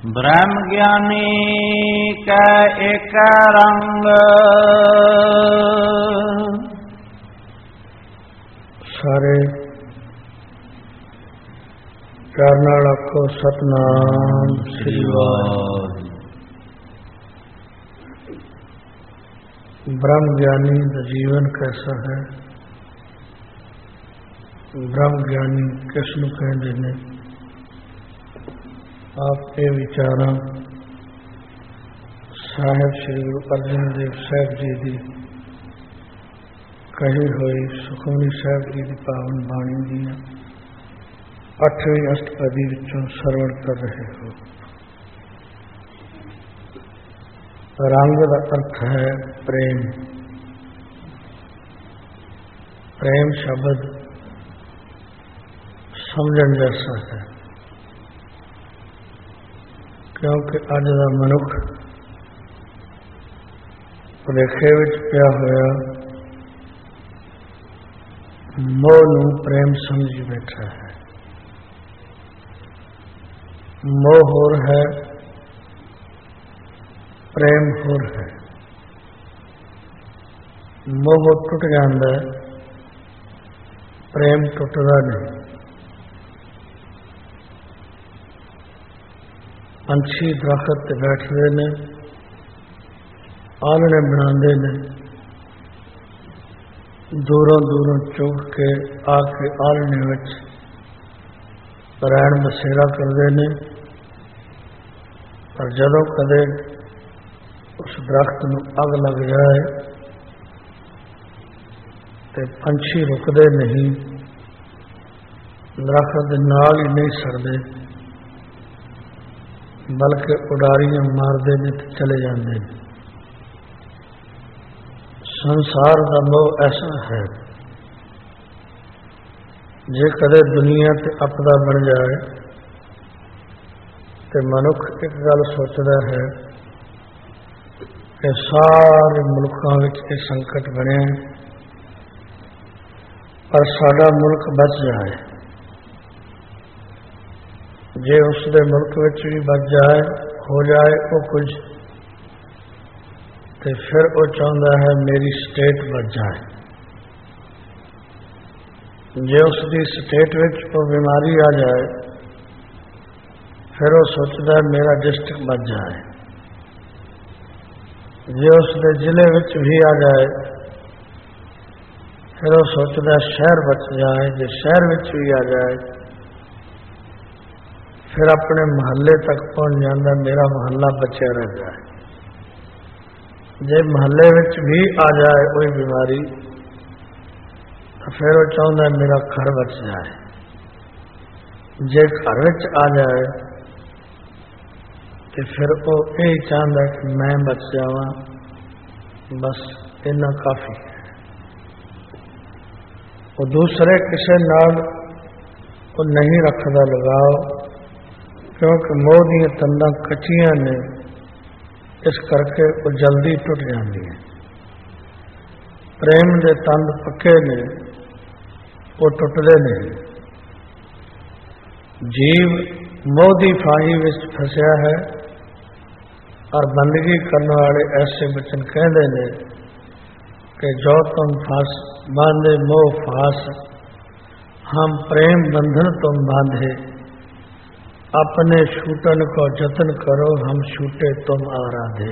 ब्रह्म ज्ञानी का एक रंग सारे प्यार नाल आखो सतनाम श्री वाहिगुरू। ब्रह्म ज्ञानी का जीवन कैसा है, ब्रह्म ज्ञानी किसनू कहते हैं। आप ये विचारा साहिब श्री गुरु अर्जन देव साहब जी की कही हुई सुखमनी साहब जी की पावन बाणी दियां 8वीं अष्टपदी विचों सरवण कर रहे हो। रंग का अर्थ है प्रेम। प्रेम शब्द समझण जैसा है, क्योंकि अज का मनुख भुलेखे विच पिया होया मोह नूं प्रेम समझी बैठा है। मोह होर है, प्रेम होर है। मोह टुट जाता है, प्रेम टुटदा नहीं। पंछी दरख्त ते बैठते ने, आलने बनाते ने, दूरों दूरों चुग के आके आलने विच रैण बसेरा करते हैं। पर जदों कदे उस दरख्त नूं अग लग जाए तो पंछी रुकते नहीं, दरख्त दे नाल ही नहीं सड़ते, बल्कि उडारियां मारते हैं तो चले जाते हैं। संसार का मोह ऐसा है, जे कदे दुनिया ते अपदा बन जाए तो मनुख एक गल सोचता है कि सारे मुल्कों में ये संकट बने पर साडा मुल्क बच जाए। जे उसके मुल्क में भी बच जाए, हो जाए वो कुछ, तो फिर वो चाहता है मेरी स्टेट बच जाए। जे उसकी स्टेट में कोई बीमारी आ जाए, फिर वो सोचता है मेरा डिस्ट्रिक्ट बच जाए। जे उसके जिले में भी आ जाए, फिर वो सोचता है शहर बच जाए। जे शहर में भी आ जाए, फिर अपने महल्ले तक पहुंच जाता मेरा महल्ला बचा रह जाए। जे महल्ले विच भी आ जाए कोई बीमारी, तो फिर वो चाहता है मेरा घर बच जाए। जे घर विच आ जाए तो फिर वो यही चाहता है कि मैं बच जावा, बस इतना काफी है। वो दूसरे किसी नाल वो नहीं रखता लगाओ, क्योंकि मोह दी तंदां कच्चियां ने, इस करके वो जल्दी टुट जाती है। प्रेम के तंद पक्के ने, वो टुटते नहीं। जीव मोह की फाही में फंसिया है और बंदगी करने वाले ऐसे वचन कहते हैं कि जो तुम फांस बांधे मोह फांस, हम प्रेम बंधन तुम बांधे, अपने छूटन को जतन करो, हम छूटे तुम आराधे।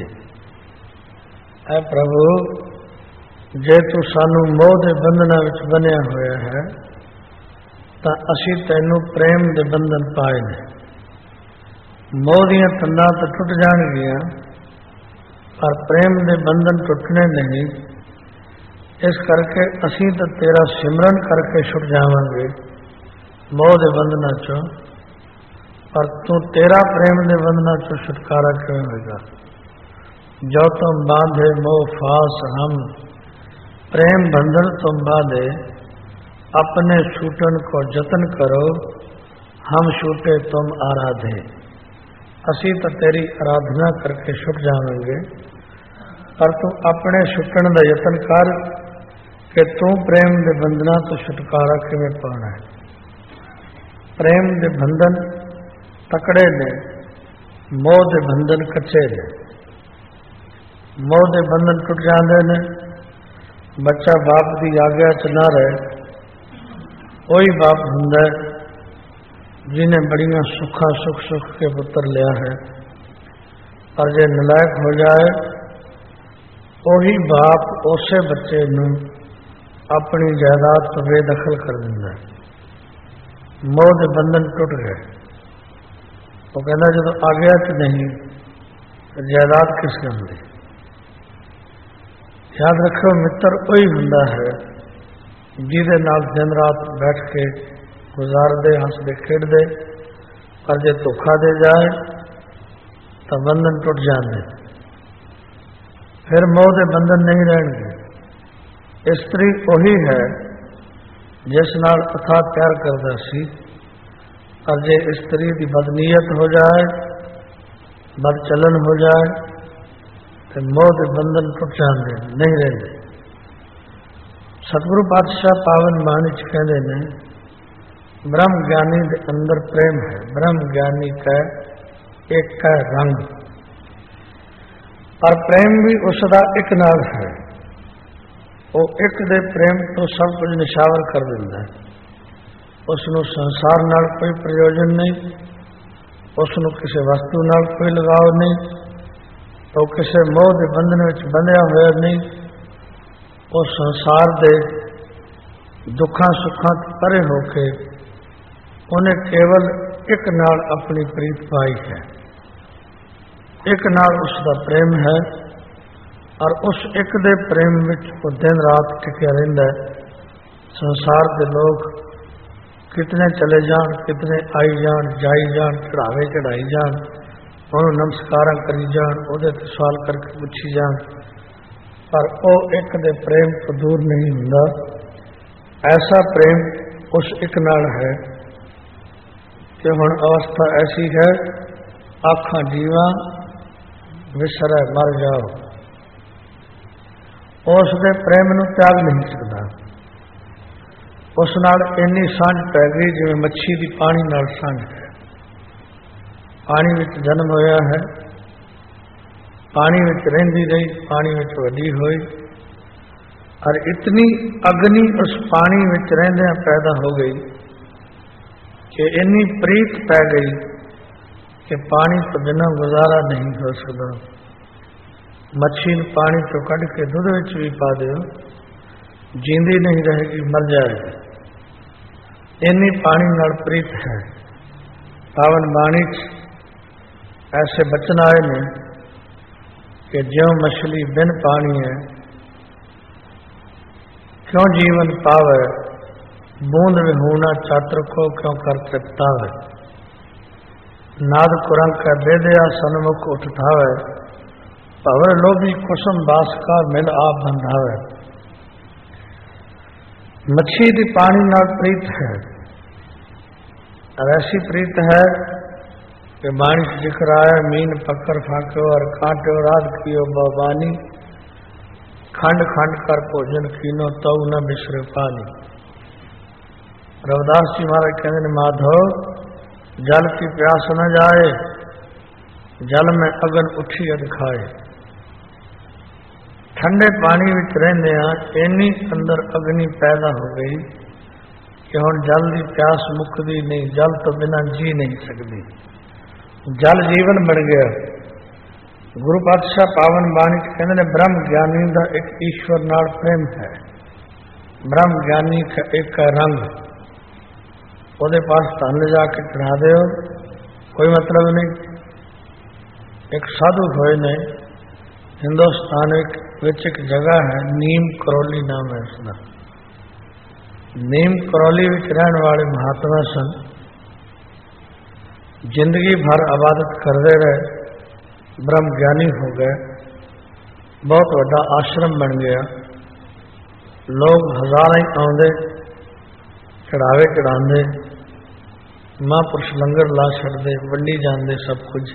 ऐ प्रभु, जे तू सानू मोह दे बंधना विच बनिया होया है, तां असी तैनू प्रेम दे बंधन पाए ने। मोह दीयां तंदां तो टुट जाणगियां, पर प्रेम दे बंधन टुटने नहीं। इस करके असी तो तेरा सिमरन करके छुट जावांगे मोह दे बंधना चों, पर तू तेरा प्रेम दे बंधना चो छुटकारा क्यों होगा। जो तुम बांधे मोह फास, हम प्रेम बंधन तुम बांधे, अपने छूटन को जतन करो, हम छूटे तुम आराधे। असी तो तेरी आराधना करके छुट जावेंगे, पर तू अपने छुटन का यतन कर कि तू प्रेम के बंधना तो छुटकारा किवें पाना है। प्रेम के बंधन तकड़े ने, मोह दे बंधन कच्चे ने, मोह दे बंधन टुट जाते ने। बच्चा बाप की आज्ञा च ना रहे, वही बाप हुंदा जिन्हें बड़ियां सुखा सुख सुख के पुत्र लिया है। और जे नलायक हो जाए, वही बाप उसे बच्चे नूं अपनी जायदाद तो बेदखल कर दिंदा। मोह दे बंधन टुट गए। वो कहना जो आज्ञा च नहीं तो जायदाद किस काम दी। याद रखो मित्र वही हुंदा है जिहदे नाल दिन रात बैठ के गुजारदे हंसदे खेडदे। पर जे धोखा दे जाए तो बंधन टुट जाते, फिर मोह दे बंधन नहीं रहेंगे। स्त्री वही है जिस नाल अथाह प्यार करदा सी। और जे स्त्री की बदनीयत हो जाए, बदचलन हो जाए तो मोह के बंधन टुट जाते, नहीं रहते। सतगुरु पातशाह पावन बाणी च कहते ने, ब्रह्म ज्ञानी के अंदर प्रेम है, ब्रह्म ज्ञानी का एक का रंग। और प्रेम भी उसका एक नाल है। वो एक दे प्रेम तो सब कुछ निशावर कर दिंदा है। उसनों संसार नाल कोई प्रयोजन नहीं, उसनों किसी वस्तु नाल कोई लगाव नहीं, तो किसी मोह के बंधन में बंधिया हुआ नहीं। वो संसार के दुखा सुखा परे होके उन्हें केवल एक नाल अपनी प्रीत पाई है, एक नाल उसका प्रेम है। और उस एक दे प्रेम में वो दिन रात टिकया रहिंदा है। संसार के लोग कितने चले जान, कितने आई जान, जाई जान, चढ़ावे चढ़ाई जान, उन्होंने नमस्कार करी जान, उहदे ते सवाल करके पुछी जान, पर वो एक दे प्रेम तो दूर नहीं हुंदा। ऐसा प्रेम उस एक नाल है कि हुण अवस्था ऐसी है, आखां जीवा विसरै मर जाओ। उस दे प्रेम नूं त्याग नहीं सकता। उस नाल इन्नी सांझ पै गई जिवें मच्छी की पानी नाल सांझ है। पानी में जन्म होया है, पानी में रहिंदी रही, पानी में वड्डी होई। और इतनी अग्नि उस पानी में रहिंदियां पैदा हो गई कि इन्नी प्रीत पै गई कि पानी तो बिना गुजारा नहीं हो सकता। मच्छी ने पानी तो कढ़ के दूध विच भी पा दो, जींदी नहीं रहेगी, मर जाएगी। इन्नी पानी नाल प्रीत है। पावन बाणी ऐसे बचन आए ने कि ज्यों मछली बिन पानी है, क्यों जीवन पावे, बूंद विहूना चातर को क्यों कर तृप्तावे। नाद कुरंग का दे दिया सन्मुख उठावे, भवर लोभी कुसुम बास का मिल आप बंधावे। मच्छी की पानी नाल प्रीत है। और ऐसी प्रीत है कि बाणी से जिक्र आया, मीन पकड़ फाको और कांटो रात कियो बाबानी, खंड खंड कर भोजन कीनो तौ न बिसरे पानी। रविदास जी महाराज कहते हैं, माधव जल की प्यास न जाए, जल में अगन उठी अग खाए। ठंडे पानी में रहंदे इन्नी अंदर अग्नि पैदा हो गई कि हुण जल की प्यास मुकदी नहीं, जल तो बिना जी नहीं सकती। जल जीवन बन गया। गुरु पातशाह पावन बाणी कहते हैं, ब्रह्म ज्ञानी का एक ईश्वर नाल प्रेम है। ब्रह्म ज्ञानी का एक का रंग, ਉਹਦੇ पास धन ले जाके चढ़ा दो, कोई मतलब नहीं। एक साधु होए ने हिंदुस्तान विच एक जगह है, नीम करौली नाम है उसका। नीम करौली विच रहने वाले महात्मा सन, जिंदगी भर इबादत करते रहे, ब्रह्म ज्ञानी हो गए, बहुत बड़ा आश्रम बन गया। लोग हजारां ही आउंदे, चढ़ावे चढ़ाते, महापुरुष लंगर ला छड़ते, वंडी जाते सब कुछ।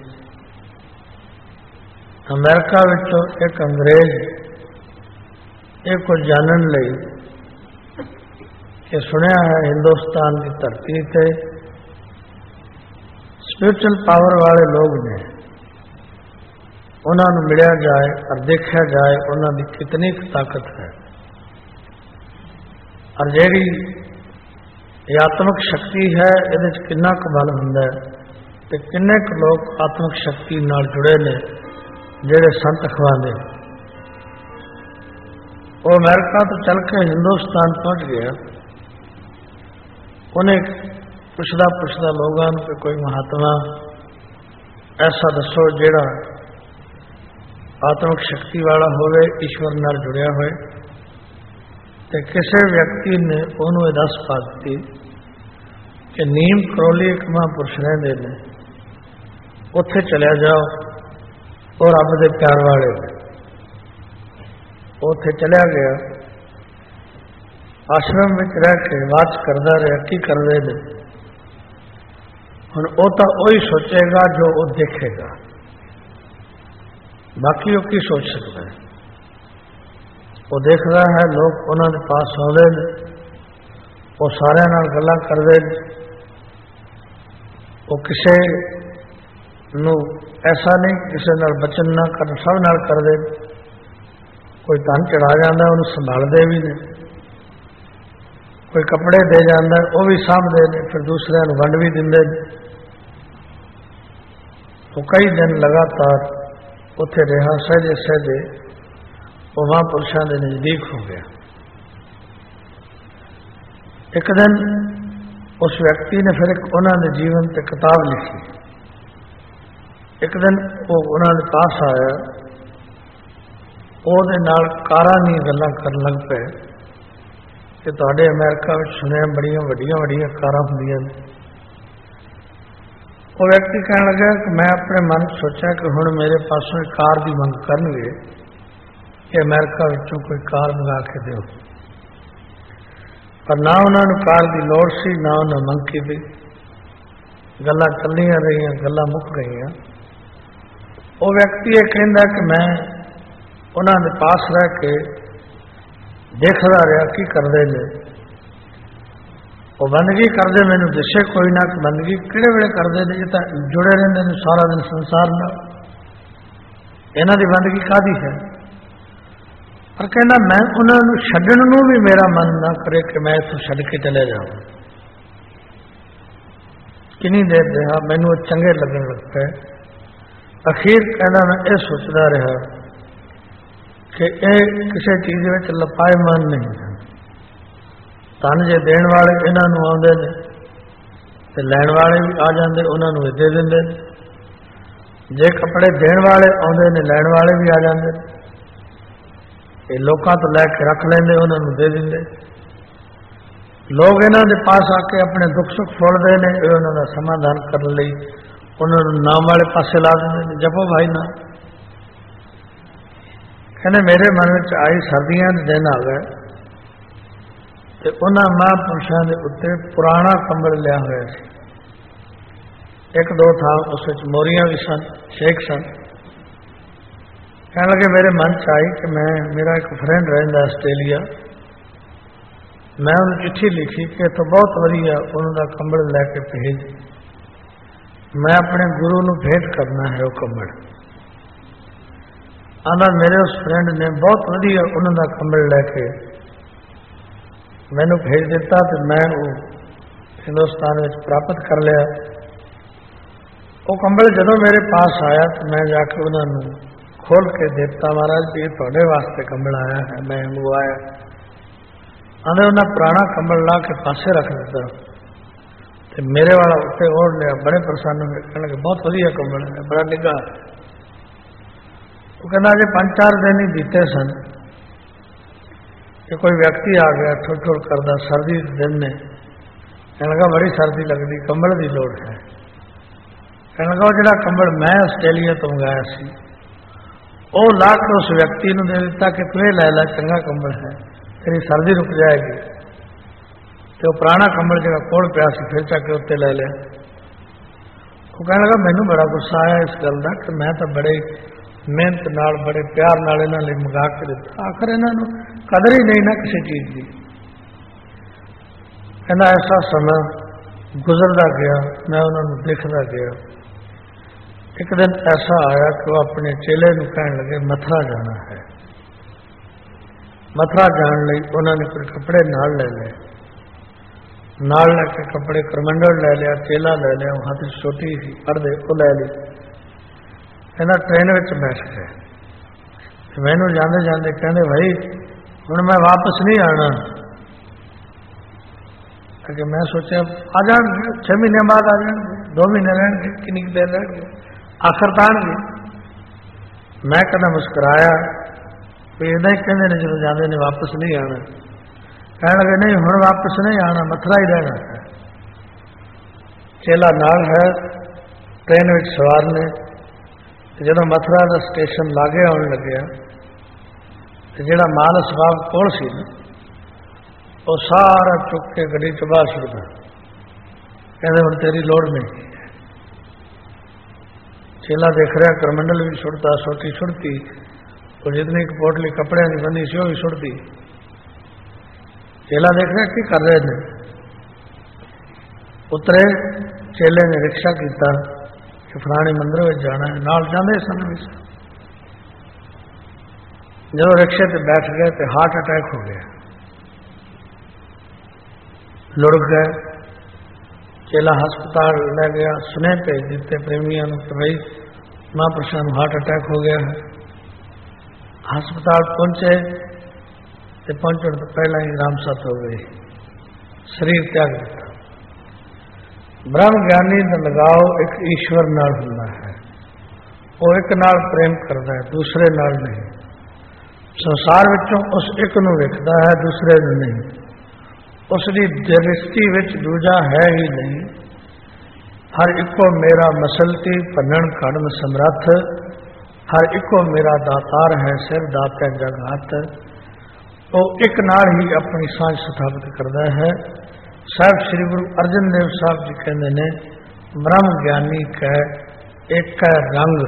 अमेरिका विचों एक अंग्रेज एक कुछ जानन लई कि सुनिया है हिंदुस्तान की धरती ते स्पिरिचुअल पावर वाले लोग ने, उन्होंने मिलिया जाए और देखा जाए उन्होंने कितनी ताकत है और जेड़ी आत्मक शक्ति है ये किन्ना क बल हुंदा ते किन्ने क लोग आत्मक शक्ति नाल जुड़े ने जेड़े संत अखवांदे। वो अमेरिका तो चल के हिंदुस्तान पहुंच गया। उन्हें पुछदा लोगों को कोई महात्मा ऐसा दसो जेड़ा आत्मक शक्ति वाला होवे, ईश्वर नाल जुड़िया होए। ते किसी व्यक्ति ने उन्होंने दस पा दी कि नीम करौली एक महापुरुष रहते हैं, उत्थे चलिया जाओ और रब दे प्यार वाले उत्थे चलिया गया। आश्रम में रह के वाच करता रहा की करते हैं। हुण वो तो वही सोचेगा जो वो देखेगा, बाकी वो की सोच सकता है। वो देख रहा है लोग उन्होंने पास आते हैं, वो सारे नाल गल्लां करते हैं। वो किसी नूं ऐसा नहीं किसी नाल बचन ना कर, सब नाल करते। कोई धन चढ़ा जाता उन्होंने संभालते भी ने, कोई कपड़े दे जाता वो भी सामभते हैं, फिर दूसरे नूं वंड भी दिंदे। तो कई दिन लगातार उत्थे रहा, सहजे सहजे वो महापुरुषों के नजदीक हो गया। एक दिन उस व्यक्ति ने फिर उन्होंने जीवन से किताब लिखी। एक दिन वो उन्होंने पास आया, ਉਹਦੇ ਨਾਲ ਕਾਰਾਂ ਦੀਆਂ ਗੱਲਾਂ ਕਰਨ ਲੱਗ ਪਏ ਕਿ ਤੁਹਾਡੇ ਅਮਰੀਕਾ ਵਿੱਚ ਸੁਣਿਆ ਬੜੀਆਂ ਵੱਡੀਆਂ ਵੱਡੀਆਂ ਕਾਰਾਂ ਹੁੰਦੀਆਂ ਨੇ। ਉਹ ਵਿਅਕਤੀ ਕਹਿਣ ਲੱਗਾ ਕਿ ਮੈਂ ਆਪਣੇ ਮਨ 'ਚ ਸੋਚਿਆ ਕਿ ਹੁਣ ਮੇਰੇ ਪਾਸੋਂ ਇੱਕ ਕਾਰ ਦੀ ਮੰਗ ਕਰਨਗੇ ਕਿ ਅਮਰੀਕਾ ਵਿੱਚੋਂ ਕੋਈ ਕਾਰ ਮੰਗਾ ਕੇ ਦਿਓ, ਪਰ ਨਾ ਉਹਨਾਂ ਨੂੰ ਕਾਰ ਦੀ ਲੋੜ ਸੀ ਨਾ ਉਹਨਾਂ ਮੰਗ ਕੀਤੀ। ਗੱਲਾਂ ਚੱਲੀਆਂ ਰਹੀਆਂ, ਗੱਲਾਂ ਮੁੱਕ ਗਈਆਂ। ਉਹ ਵਿਅਕਤੀ ਇਹ ਕਹਿੰਦਾ ਕਿ ਮੈਂ उन्होंने पास रह के देखता रहा की करते हैं। वो बंदगी करते मैंने दसे कोई ना कि बंदगी किहड़े वेले करते हैं, ये तो जुड़े रहते हैं सारा दिन संसार नाल, इन्हां दी बंदगी कादी है। पर कहना मैं उन्होंने छड्डण नूं भी मेरा मन ना करे कि मैं इत्थों छड्ड के चले जाऊँ। किन्नी देर रहा, मैनूं चंगे लगन लग पे। अखीर कहना मैं ये सोचता रहा कि यह किसी चीज़ में लपाएमान नहीं है। धन जे देण वाले इन्हों आते हैं तो लैण वाले भी आ जाते, उन्होंने दे देंगे। जे कपड़े देण वाले आते हैं लैण वाले भी आ जाते, ये लोगों तो लैके रख लेंगे, उन्होंने दे देंगे। लोग इन्हों के पास आके अपने दुख सुख फुलते हैं, उन्होंने समाधान करने लई उन्होंने नाम वाले पासे ला देंगे, जपो भाई ना। कहने मेरे मन में आई सर्दियों के दिन आ गए तो उन्होंने महापुरुषों के उत्ते पुराना कंबल लिया हुआ सी। एक दो था उस मोरियां भी सन, शेख सन। कहने लगे मेरे मन च आई कि मैं, मेरा एक फ्रेंड रहिंदा आस्ट्रेलिया, मैं उन्हें चिट्ठी लिखी कि तो बहुत वधिया उन्होंने कंबल लैके भेज, मैं अपने गुरु को भेंट करना है वो कंबल। आना मेरे उस फ्रेंड ने बहुत वधिया उन्होंने कंबल लैके मैनू भेज दिता तो मैं वो हिंदुस्तान में प्राप्त कर लिया। वो कंबल जदों मेरे पास आया तो मैं जाके उन्होंने खोल के देता, महाराज भी ये थोड़े वास्ते कंबल आया है, मैं मंगवाया। आने उन्हें पुराना कंबल ला के पासे रख दिता तो मेरे वाला उत्ते ओढ़ लिया। बड़े प्रसन्न हुए, कहने लगे बहुत वधिया कंबल है, बड़ा निगा। वो कहना अजे 5-4 दिन ही बीते सन कि कोई व्यक्ति आ गया ठुर ठुर करदा, सर्दी के दिन ने। कहने लगा बड़ी सर्दी लगती, कंबल की लोड़ है। कहने लगा वो जो कंबल मैं आस्ट्रेलिया तो मंगाया सी वो ला के उस व्यक्ति को दे दिता कि तू लै ला, चंगा कंबल है, तेरी सर्दी रुक जाएगी। तो पुराना कंबल जो कोल पिया सी फिर चक के उत्ते लै लिया। वो कहने लगा मैनू बड़ा गुस्सा आया इस गल का कि मैं तो बड़े मेहनत नाल बड़े प्यार नाल इन्हां लई मंगा के दिता, आखिर इन्हां कदर ही नहीं ना किसी चीज़ की। कहना ऐसा समय गुजरता गया, मैं उन्होंने देखता गया। एक दिन ऐसा आया कि वो अपने चेले को कहने लगे मथुरा जाना है। मथुरा जाने लई उन्होंने कुछ कपड़े नाल ले ले, नाल लेके कपड़े करमंडल ले लिया, चेला ले लिया, वहां से छोटी सी पर्दे वो ले ली। कहना ट्रेन में बैठ गए। मैनू जाते जाते कहते भाई हुण मैं वापस नहीं आना। कि मैं सोचा आ जाएंगे 6 महीने बाद आ जाएंगे, 2 महीने रहेंगे, कितनी देर रहेंगे, आखिर तानगे। मैं कहना मुस्कुराया तो इदा ही कहते ने जो जाते ने वापस नहीं आना। कह लगे नहीं हुण वापस नहीं आना, मथुरा ही रहना है। चेला नाल है, ट्रेन में सवार ने। जो मथुरा का स्टेशन लागे आने लगे तो जोड़ा माल सवाब कोल सी वो सारा चुक के गड्डी च बाहर छुड़ता। कहते हुण तेरी लोड़ नहीं। चेला देख रहा करमंडल भी छुड़ता, सोटी छुड़ती, और जितनी पोटली कपड़े की बनी सी वो भी छुड़ती। चेला देख रहा की कर रहे थे। उतरे चेले ने रिक्शा किया कि फलाने मंदिर में जाना है, नाल जाते सन भी। जब रिक्शे पे बैठ गए तो हार्ट अटैक हो गया, लुढ़ गए। चेला हस्पताल ले गया, सुने भेज दिते प्रेमियों ने कि भाई महापुरुषों को हार्ट अटैक हो गया है। हस्पताल पहुंचे तो पहुंचने तो पहला ही रामसत हो गई, शरीर त्याग दिता। ब्रह्म ज्ञानी का लगाव एक ईश्वर नाल हुंदा है। वो एक नाल प्रेम करता है, दूसरे नाल नहीं। संसार विचों उस एक नूं वेखदा है, दूसरे नूं नहीं। उसकी दृष्टि विच दूजा है ही नहीं। हर इको मेरा मसलती भनन खड़न समर्थ, हर इको मेरा दातार है सिर दाते जगत। वो एक नाल ही अपनी सांझ स्थापित करता है। साहब श्री गुरु अर्जन देव साहब जी कहते ने ब्रह्म ज्ञानी कै एक रंग।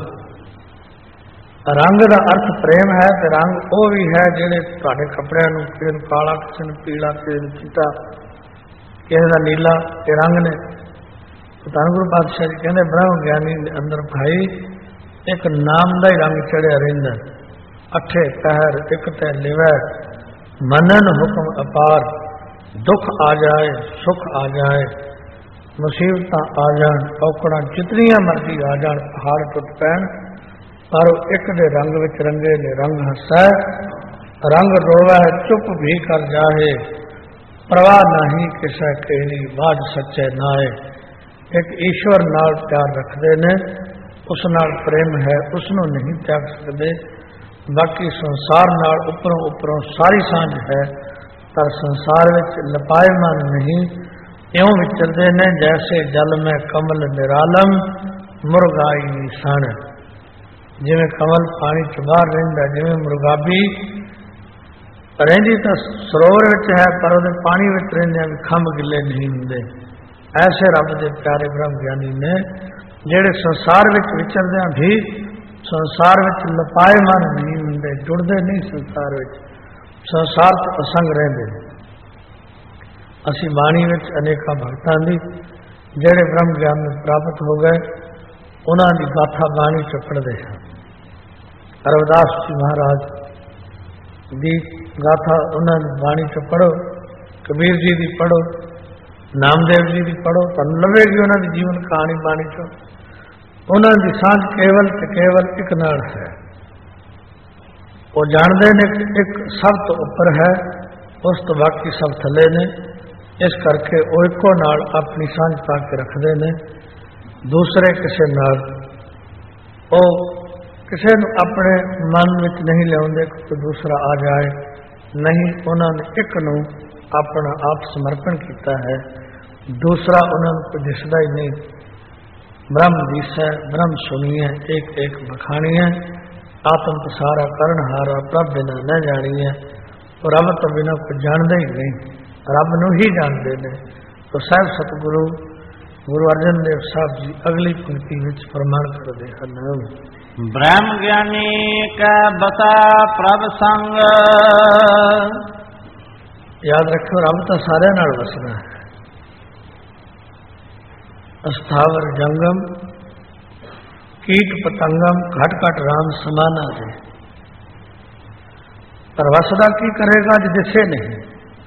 रंग का अर्थ प्रेम है, तो रंग वो भी है जेडे तुहाडे कपड़ियां नूं किसी नूं काला, किसी नूं पीला, किसी नूं चिट्टा, किसी का नीला, ये रंग ने। धन गुरु पातशाह जी कहते ब्रह्म ज्ञानी के अंदर भाई एक नाम का ही रंग चढ़िया रहिंदा। अठे पहर एक ते लिवै, मनन हुक्म अपार। दुख आ जाए सुख आ जाए, मुसीबत आ जान, औकड़ा जितनियां मर्जी आ जान, पहाड़ टुट पैन, पर एक दे रंग विच रंगे ने रंग हसै। रंग रोवै चुप भी कर जाए, प्रवाह नहीं किसे केरी, बाज सच्चे नाए। एक ईश्वर नाल प्यार रखते ने, उस नाल प्रेम है, उसनों नहीं त्याग सकते। बाकी संसार नाल उपरों उपरों सारी सांझ है, पर संसार विच लपायमान नहीं। इउं विचरदे ने जैसे जल में कमल निरालम, मुरगाई निशान। जिवें कमल पानी च बाहर रहिंदा, जिवें मुरगाबी रहिंदी तो सरोवर विच है, पर उहदे पानी विच रहिंदे भी खंभ गिले नहीं हुंदे। ऐसे रब दे प्यारे ब्रह्म ज्ञानी ने जेड़े संसार विच विचरदे भी संसार विच लपायमान नहीं हुंदे, जुड़दे नहीं संसार विच, संसार तो असंग रहिंदे। असी बाणी विच अनेका भगतां दी जेड़े ब्रह्म ज्ञान में प्राप्त हो गए, उन्हां दी गाथा बाणी च पढ़दे हैं। रविदास जी महाराज दी गाथा उन्होंने बाणी च पढ़ो, कबीर जी की पढ़ो, नामदेव जी की पढ़ो, तो लवेगी उन्होंने जीवन कहानी बाणी चो। उन्होंने सांझ केवल ते केवल एक नाल है। वो जानते ने कि एक सब तो उपर है, उस तो बाकी सब थले ने। इस करके वो एको नाल अपनी सांझ पा के रखते ने, दूसरे किसी नाल वो किसी अपने मन में नहीं लियाते कि कोई दूसरा आ जाए। नहीं, उन्होंने एक नूं अपना आप समर्पण किया है, दूसरा उन्होंने कोई दिसदा ही नहीं। ब्रह्म दिसै ब्रह्म सुनिए, एक एक बखाणिए। आत्म तो सारा करण हारा, प्रभ बिना न जानिए। तो रब तो बिना कोई जानते ही नहीं, रब नूं ही जानते हैं। तो साहब सतगुरु गुरु अर्जन देव साहब जी अगली पंक्ति में प्रमाण करते हैं। ब्रह्म ज्ञानी का बता प्रभ संग। याद रखो रब तो सारे नाल वसना है। अस्थावर जंगम कीट पतंगम घट घट राम समाना दे। पर वसदा की करेगा जो दिसे नहीं।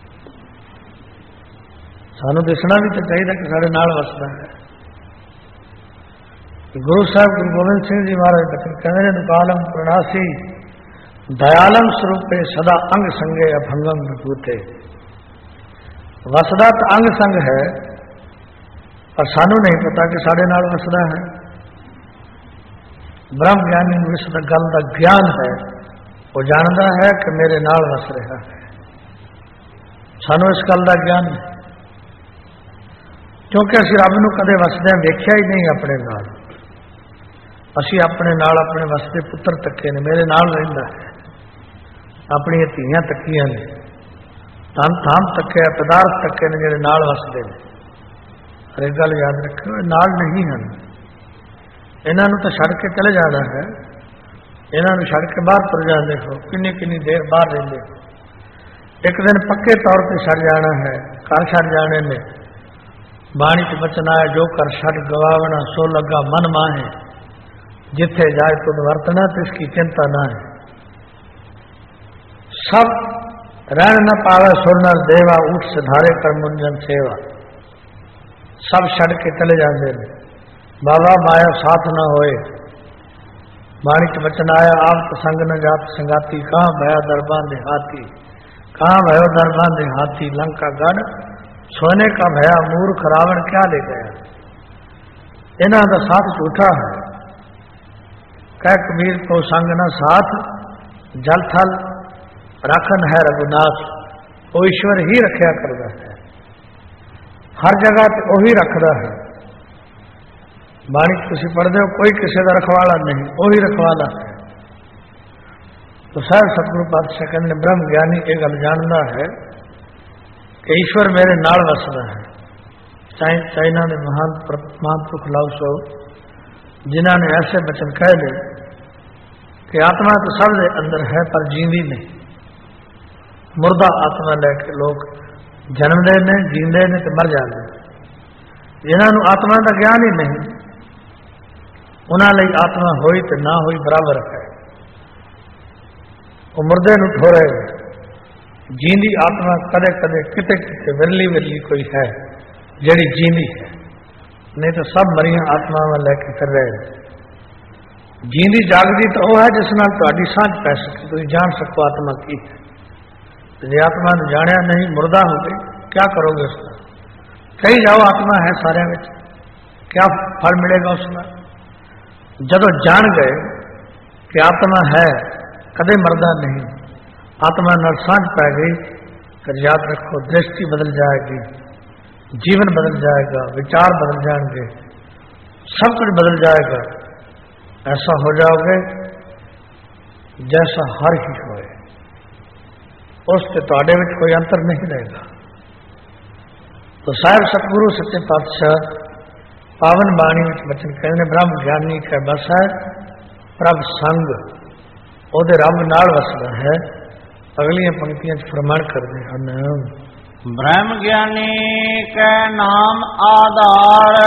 सानू दिसना भी तो चाहिए कि साढ़े नाल वसदा है। गुरु साहब गुरु गोबिंद सिंह जी महाराज बचन कहते हैं दुकालम प्रणासी दयालम स्वरूपे सदा अंग संगे अभंगम विभूते। वसदा तो अंग संग है पर सानू नहीं पता कि साढ़े नाल वसदा है। ब्रह्म ज्ञानी ਨੂੰ ਇਸ ਗੱਲ ਦਾ ਗਿਆਨ ਹੈ, ਉਹ ਜਾਣਦਾ ਹੈ ਕਿ ਮੇਰੇ ਨਾਲ ਵਸ ਰਿਹਾ ਹੈ। ਸਾਨੂੰ ਇਸ ਗੱਲ ਦਾ ਗਿਆਨ ਹੈ ਕਿਉਂਕਿ ਅਸੀਂ ਰੱਬ ਨੂੰ ਕਦੇ ਵਸਦਿਆਂ ਵੇਖਿਆ ਹੀ ਨਹੀਂ ਆਪਣੇ ਨਾਲ। ਅਸੀਂ ਆਪਣੇ ਨਾਲ ਆਪਣੇ ਵਸਦੇ ਪੁੱਤਰ ਤੱਕੇ ਨੇ, ਮੇਰੇ ਨਾਲ ਰਹਿੰਦਾ ਹੈ, ਆਪਣੀਆਂ ਧੀਆਂ ਤੱਕੀਆਂ ਨੇ, ਧਨ ਧਾਮ ਤੱਕੇ ਪਦਾਰਥ ਤੱਕੇ ਨੇ ਜਿਹੜੇ ਨਾਲ ਵਸਦੇ ਨੇ। ਹਰ ਇੱਕ ਗੱਲ ਯਾਦ ਰੱਖਿਓ, ਇਹ ਨਾਲ ਨਹੀਂ ਹਨ। ਇਹਨਾਂ ਨੂੰ ਤਾਂ ਛੱਡ ਕੇ ਚਲੇ ਜਾਣਾ ਹੈ, ਇਹਨਾਂ ਨੂੰ ਛੱਡ ਕੇ ਬਾਹਰ ਤੁਰ ਜਾਂਦੇ ਹੋ, ਕਿੰਨੀ ਕਿੰਨੀ ਦੇਰ ਬਾਹਰ ਰਹਿੰਦੇ ਹੋ। ਇੱਕ ਦਿਨ ਪੱਕੇ ਤੌਰ ਤੇ ਛੱਡ ਜਾਣਾ ਹੈ, ਘਰ ਛੱਡ ਜਾਣੇ ਨੇ। ਬਾਣੀ ਚ ਬਚਨ ਆਇਆ ਜੋ ਕਰ ਛੱਡ ਗਵਾਵਣਾ ਸੋ ਲੱਗਾ ਮਨ ਮਾਹੇ, ਜਿੱਥੇ ਜਾਏ ਤੁਧ ਵਰਤਣਾ ਤਿਸकी चिंता ना है। सब रहन न पावे सुर नर देवा ऊठ सिधारे कर मुंजन सेवा। सब छड़ के चले जाते हैं, बाबा माया साथ न होए। बाणी च बचन आया आप संग न जात संगाती, कहाँ भया दरबान देहाती, कहाँ भयो दरबान देहाती। लंका गढ़ सोने का भया मूर्ख रावण क्या ले गया। इन्हां दा साथ झूठा है, कह कबीर को संग न साथ, जल थल राखन है रघुनाथ। वो ईश्वर ही रखा करता है, हर जगह ते वही रखता है। बाणी तुसी पढ़ते हो, कोई किसी का रखवाला नहीं, वही रखवाला है। तो साहब सतगुरु पातशाह कहते ब्रह्म ज्ञानी ये गल जानता है कि ईश्वर मेरे नाल वसदा है। चाइना ने महान पुरख लाउसो जिन्होंने ऐसे बचन कह ले कि आत्मा तो सब दे अंदर है पर जींदी नहीं। मुर्दा आत्मा लैके लोग जन्मते ने, जींदे ने तो मर जाते। जिन्होंने आत्मा का ज्ञान ही नहीं, उन्होंने आत्मा होई तो ना होई बराबर है। वो मुर्दे नूं ठोरे, जींदी आत्मा कदे कदे किते किते विरली विरली कोई है जिहड़ी जींदी है, नहीं तो सब मरियां आत्मावां लैके फिर रहे। जींदी जागदी तो वह है जिस नाल तुहाडी सांझ पै सके, तुसीं जान सको आत्मा की है। जे आत्मा नूं जाणिया नहीं, मुर्दा हो गई, क्या करोगे उसका। कही जाओ आत्मा है सारे में, क्या फल मिलेगा उसका। जदों जान गए कि आत्मा है, कदे मरदा नहीं, आत्मा नाल सांझ पै गई, फिर याद रखो दृष्टि बदल जाएगी, जीवन बदल जाएगा, विचार बदल जाएंगे, सब कुछ बदल जाएगा। ऐसा हो जाओगे जैसा हर ही होए, उससे तुहाडे विच कोई अंतर नहीं रहेगा। तो साहिब सतगुरु सच्चे पातशाह पावन बाणी में बचन कहने ब्रह्म ज्ञानी का बस है प्रभ संग, ओदे रब नाल वसदा है। अगलियां पंक्तियां फरमान करते हैं ब्रह्म ज्ञानी के नाम आधार,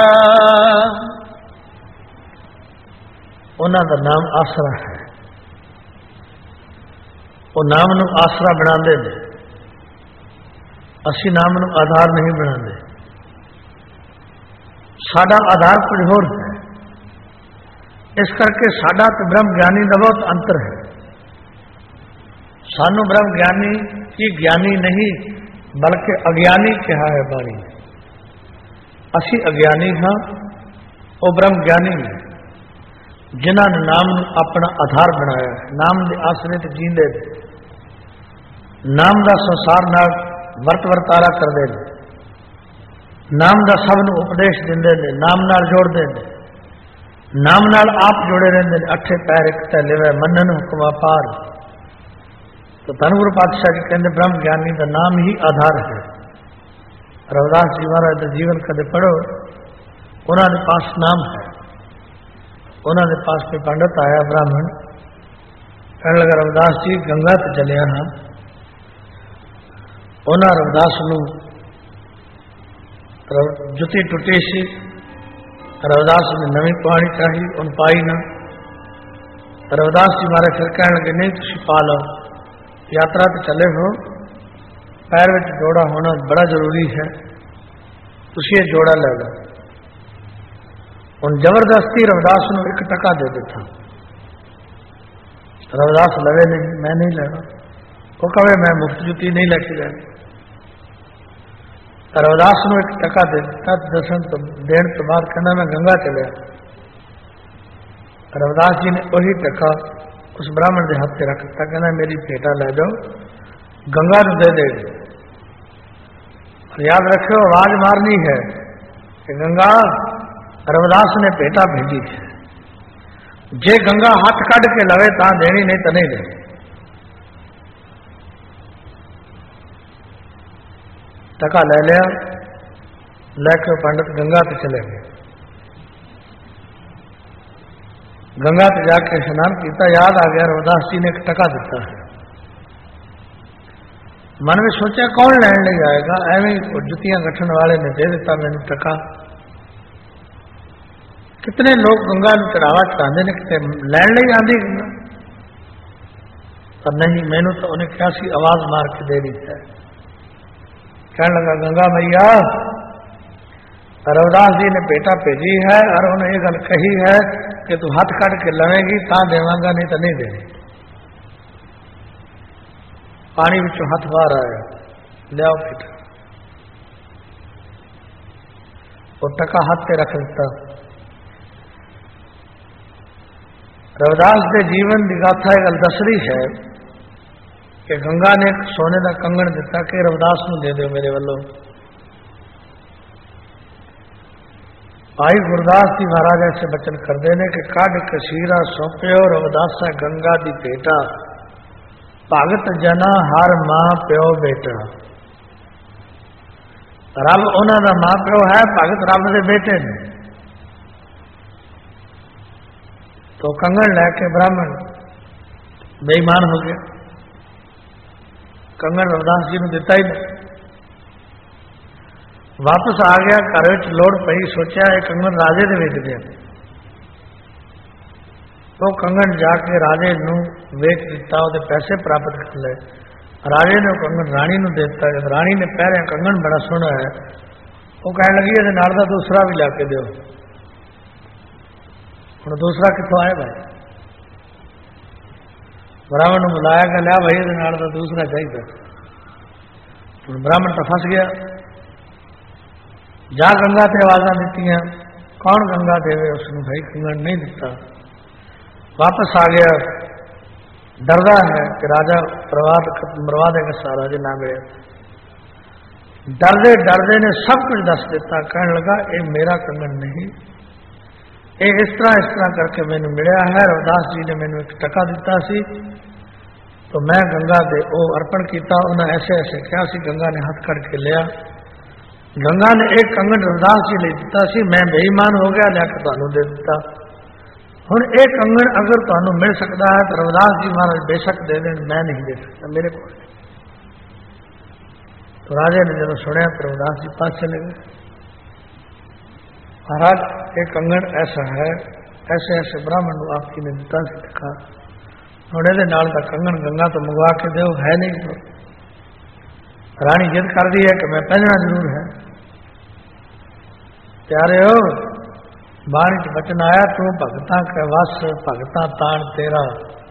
उन्हां दा नाम आसरा है। वो नाम नूं आसरा बनाते हैं, असी नाम नूं आधार नहीं बनाते। साडा आधार कुछ होर है, इस करके साडा ते ब्रह्म ज्ञानी का बहुत अंतर है। सानू ब्रह्म ज्ञानी की ज्ञानी नहीं बल्कि अज्ञानी कहा है बाणी। असी अज्ञानी हाँ, वो ब्रह्म ज्ञानी है जिन्होंने नाम नूं अपना आधार बनाया है। नाम के आसरे ते जींदे, नाम का संसार नाल वर्त वर्तारा करते हैं, नाम का सब नूं उपदेश देंदे ने, नाम नाल जोड़ते हैं, नाम नाल आप जुड़े रहते हैं। अठे पैर एक तै लिवै मनन हुक्म अपार। तो धन गुरु पातशाह जी कहते ब्रह्म ज्ञानी का नाम ही आधार है। रविदास जी महाराज का जीवन कदे पढ़ो, उन्होंने पास नाम है। उन्होंने पास कोई पंडित आया ब्राह्मण, कहने लगा रविदास जी गंगा तो चलिया हाँ। उन्होंने रविदास नूं जुती टुटी सी रविदास ने नवी पानी चाहिए उन पाई ना। रविदास जी मारे फिर कह लगे नहीं तुम पा लो, यात्रा तो चले हो, पैर में जोड़ा होना बड़ा जरूरी है, तुम ये जोड़ा ले लो। उन जबरदस्ती रविदास ने 1 टका दे देता। रविदास लवे नहीं, मैं नहीं लेना। वो कहे मैं मुफ्त जुती नहीं लेके जाना। रविदास ने 1 टका दे दिता। दर्शन तो देने तो बाद कहना मैं गंगा चलिया। रविदास जी ने वही टका उस ब्राह्मण के हाथ से रख दिता, कहना मेरी भेटा ले जाओ, गंगा को दे दे। याद रखो आवाज मारनी है कि गंगा रविदास ने भेटा भेजी है, जे गंगा हाथ कड़ के लवे ता देनी, नहीं तो नहीं दे। टका ले लिया, लेके पंडित गंगा पे चले गए। गंगा पे जाके स्नान किया, याद आ गया रविदास जी ने 1 टका दिता है। मन में सोचा कौन लैन ले जाएगा, एवं जुतियां गठन वाले ने दे दिता मैंने टका। कितने लोग गंगा में चढ़ावा चढ़ाते ने, कितने लैन ले आंदी गंगा, पर नहीं, मैनू तो उन्हें कैसी आवाज मार के दे रही है। कहने लगा गंगा मैया रविदास जी ने बेटा भेजी है और उन्हें ये गल कही है कि तू हाथ कट के लवेगी ता देवांगा, नहीं तो नहीं दे। पानी विचों हाथ बाहर आया, लियाओ बेटा। वो टका हाथ पे रख दिता। रविदास के जीवन की गाथा एक गल दसरी है कि गंगा ने एक सोने का कंगन दिता कि रविदास को दे दो मेरे वालों। भाई गुरदास जी महाराज ऐसे बचन करते हैं कि काढ़ कशीरा सौंप्यो रविदासा गंगा दी भेटा, भगत जना हर मां प्यो बेटा। रब उन्हों का मां प्यो है, भगत रब के बेटे ने। तो कंगन लैके ब्राह्मण बेईमान हो गया, कंगन रविदास जी ने दिता ही नहीं। वापस आ गया, घर में लोड़ पई, सोचा ये कंगन राजे ने वेच दिया। तो कंगन जाके राजे नू वेच दिता, वो पैसे प्राप्त कर ले। राजे ने कंगन राणी नू देता। राणी ने पहले कंगन बड़ा सोहना है, वो कह लगी ये नाल दा दूसरा भी लाके दो। हुण दूसरा कितों आया भाई? ब्राह्मण बुलाया कि लिया भाई ये नाल दा दूसरा चाहिए। हुण ब्राह्मण तो फस गया। जा गंगा ते आवाजा दी, कौन गंगा देवे उसने? भाई कंगन नहीं दिता। वापस आ गया, डरदा है कि राजा मरवा देगा सारा जे ना मिले। डरदे डरदे ने सब कुछ दस दिता। कहने लगा ये मेरा कंगन नहीं, ये इस तरह करके मैंने मिलया है। रविदास जी ने मैंने 1 टका दिता सी, तो मैं गंगा दे ओ अर्पण किया। उन्हें ऐसे ऐसे क्या सी, गंगा ने हाथ करके लिया। गंगा ने 1 कंगन रविदास जी ले दिता सी, मैं बेईमान हो गया, लिया तुहानू दे दिता। हुण एक कंगन अगर तुहानू मिल सकता है तो रविदास जी महाराज बेशक दे दें, मैं नहीं दे सकता, मेरे को। तो राजे ने जब सुना तो रविदास जी पास चले गए। महाराज एक कंगन ऐसा है, ऐसे ऐसे ब्राह्मण को आपकी ने दिता से दिखा, थोड़े दे नाल दा कंगन गंगा तो मंगवा के दो, है नहीं। तो रानी जिद कर दी है कि मैं पहनना जरूर है। प्यारे हो, बाणी च बचन आया तू भगतां के वस भगतां ताण तेरा।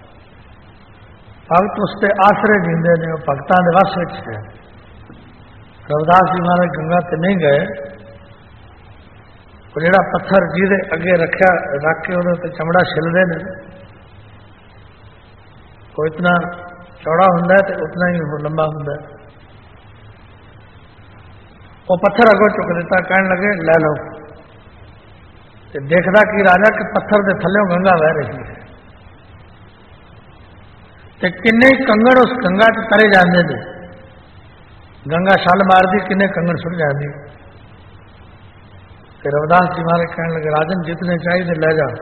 भगत उसते आसरे जींदे ने, भगतां दे वस विच है। रविदास जी महाराज गंगा ते नहीं गए। वो जेड़ा पत्थर जिहदे अगे रख के उहदे ते चमड़ा छिलदे ने, वो इतना चौड़ा हुंदा है तो उतना ही वो लंबा हुंदा है। वो पत्थर अगो चुक दिता, कहने लगे ले लो। देखदा कि राजा के पत्थर के थल्ले गंगा बह रही है, ते किन्ने कंगन उस गंगा च तरे जाते थे। गंगा छल मारदी, किन्ने कंगन सुट जाती। फिर रविदास जी महाराज कहने लगे राजन जितने चाहिए ले जा।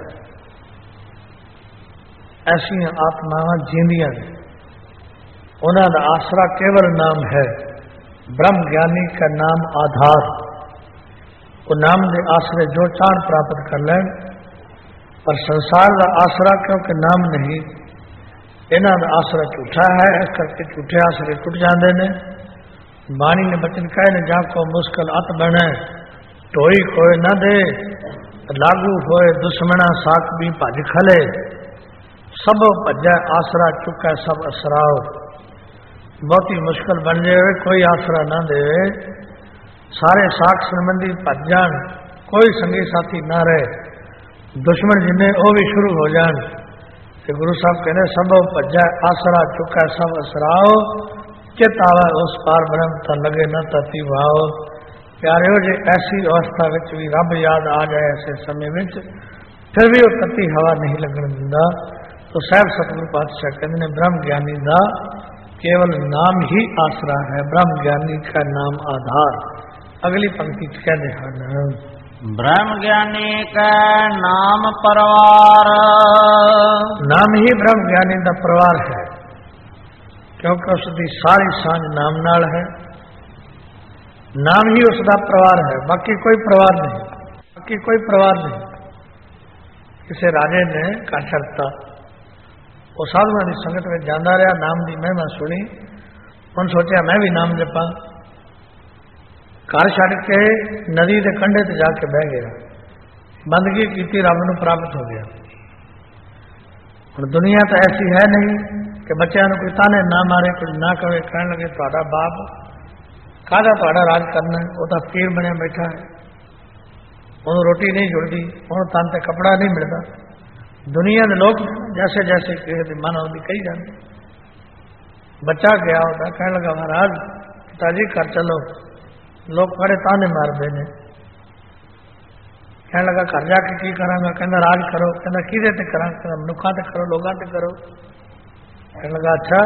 ऐसिया आत्मावां जींदियां ने, उन्हों का आसरा केवल नाम है, ब्रह्म ज्ञानी का नाम आधार। वो नाम के आसरे जो चाण प्राप्त कर लैन, पर संसार का आसरा क्योंकि नाम नहीं, इन्हों का आसरा झूठा है, इस करके झूठे आसरे टुट जाते हैं। बाणी ने बचन कहे ने जाको मुश्किल अत बने, टोई कोई न दे, लागू होए दुश्मना साक भी भज खले, सब भजा आसरा चुका सब असराओ। बहुती मुश्किल बन जाए कोई आसरा ना दे, सारे साख संबंधी भज जान, कोई संगी साथी ना रहे, दुश्मन जिन्हें वो भी शुरू हो जान, तो गुरु साहब कहने सब भजा आसरा चुका सब असराओ, चित आवा उस पार ब्रह्म त लगे न तती भाओ। प्यारे जी ऐसी अवस्था विच भी रब याद आ जाए ऐसे समय में फिर भी वो तती हवा नहीं लगन दिंदा। तो साहब सतगुरु पातशाह कहते हैं ब्रह्म ज्ञानी का केवल नाम ही आसरा है, ब्रह्म ज्ञानी का नाम आधार। अगली पंक्ति कहते हैं ब्रह्म ज्ञानी का नाम परवार, नाम ही ब्रह्म ज्ञानी का परवार है, क्योंकि उसकी सारी सांझ नाम नाल है, नाम ही उसका परवार है, बाकी कोई परवार नहीं, बाकी कोई परवार नहीं। किसी राजे ने का शर्ता वो साधुओं की संगत में जाता रहा, नाम की महिमा सुनी, उन सोचा मैं भी नाम जपा, घर छड़ के नदी के कंढे ते जाके बह गया, बंदगी की रब नूं प्राप्त हो गया। हुण दुनिया तो ऐसी है नहीं कि बच्चों को कोई ताने ना मारे, कुछ ना कहे, कहने लगे तुहाडा बाप काहदा तुहाडा राज करना, वो तो फकीर बने बैठा है, उन्होंने रोटी नहीं जुड़ती, उन्होंने तन ते कपड़ा नहीं मिलता। दुनिया के लोग जैसे जैसे किसी मन आती कही जाते। बच्चा गया होता कहने लगा महाराज पिताजी घर चलो, लोग बड़े ताने मारते हैं। कहने लगा घर जाके की करांगा, कहना राज करो, कहना किदे ते करा, कहना मनुखा ते करो, लोगों ते करो। कहने लगा अच्छा।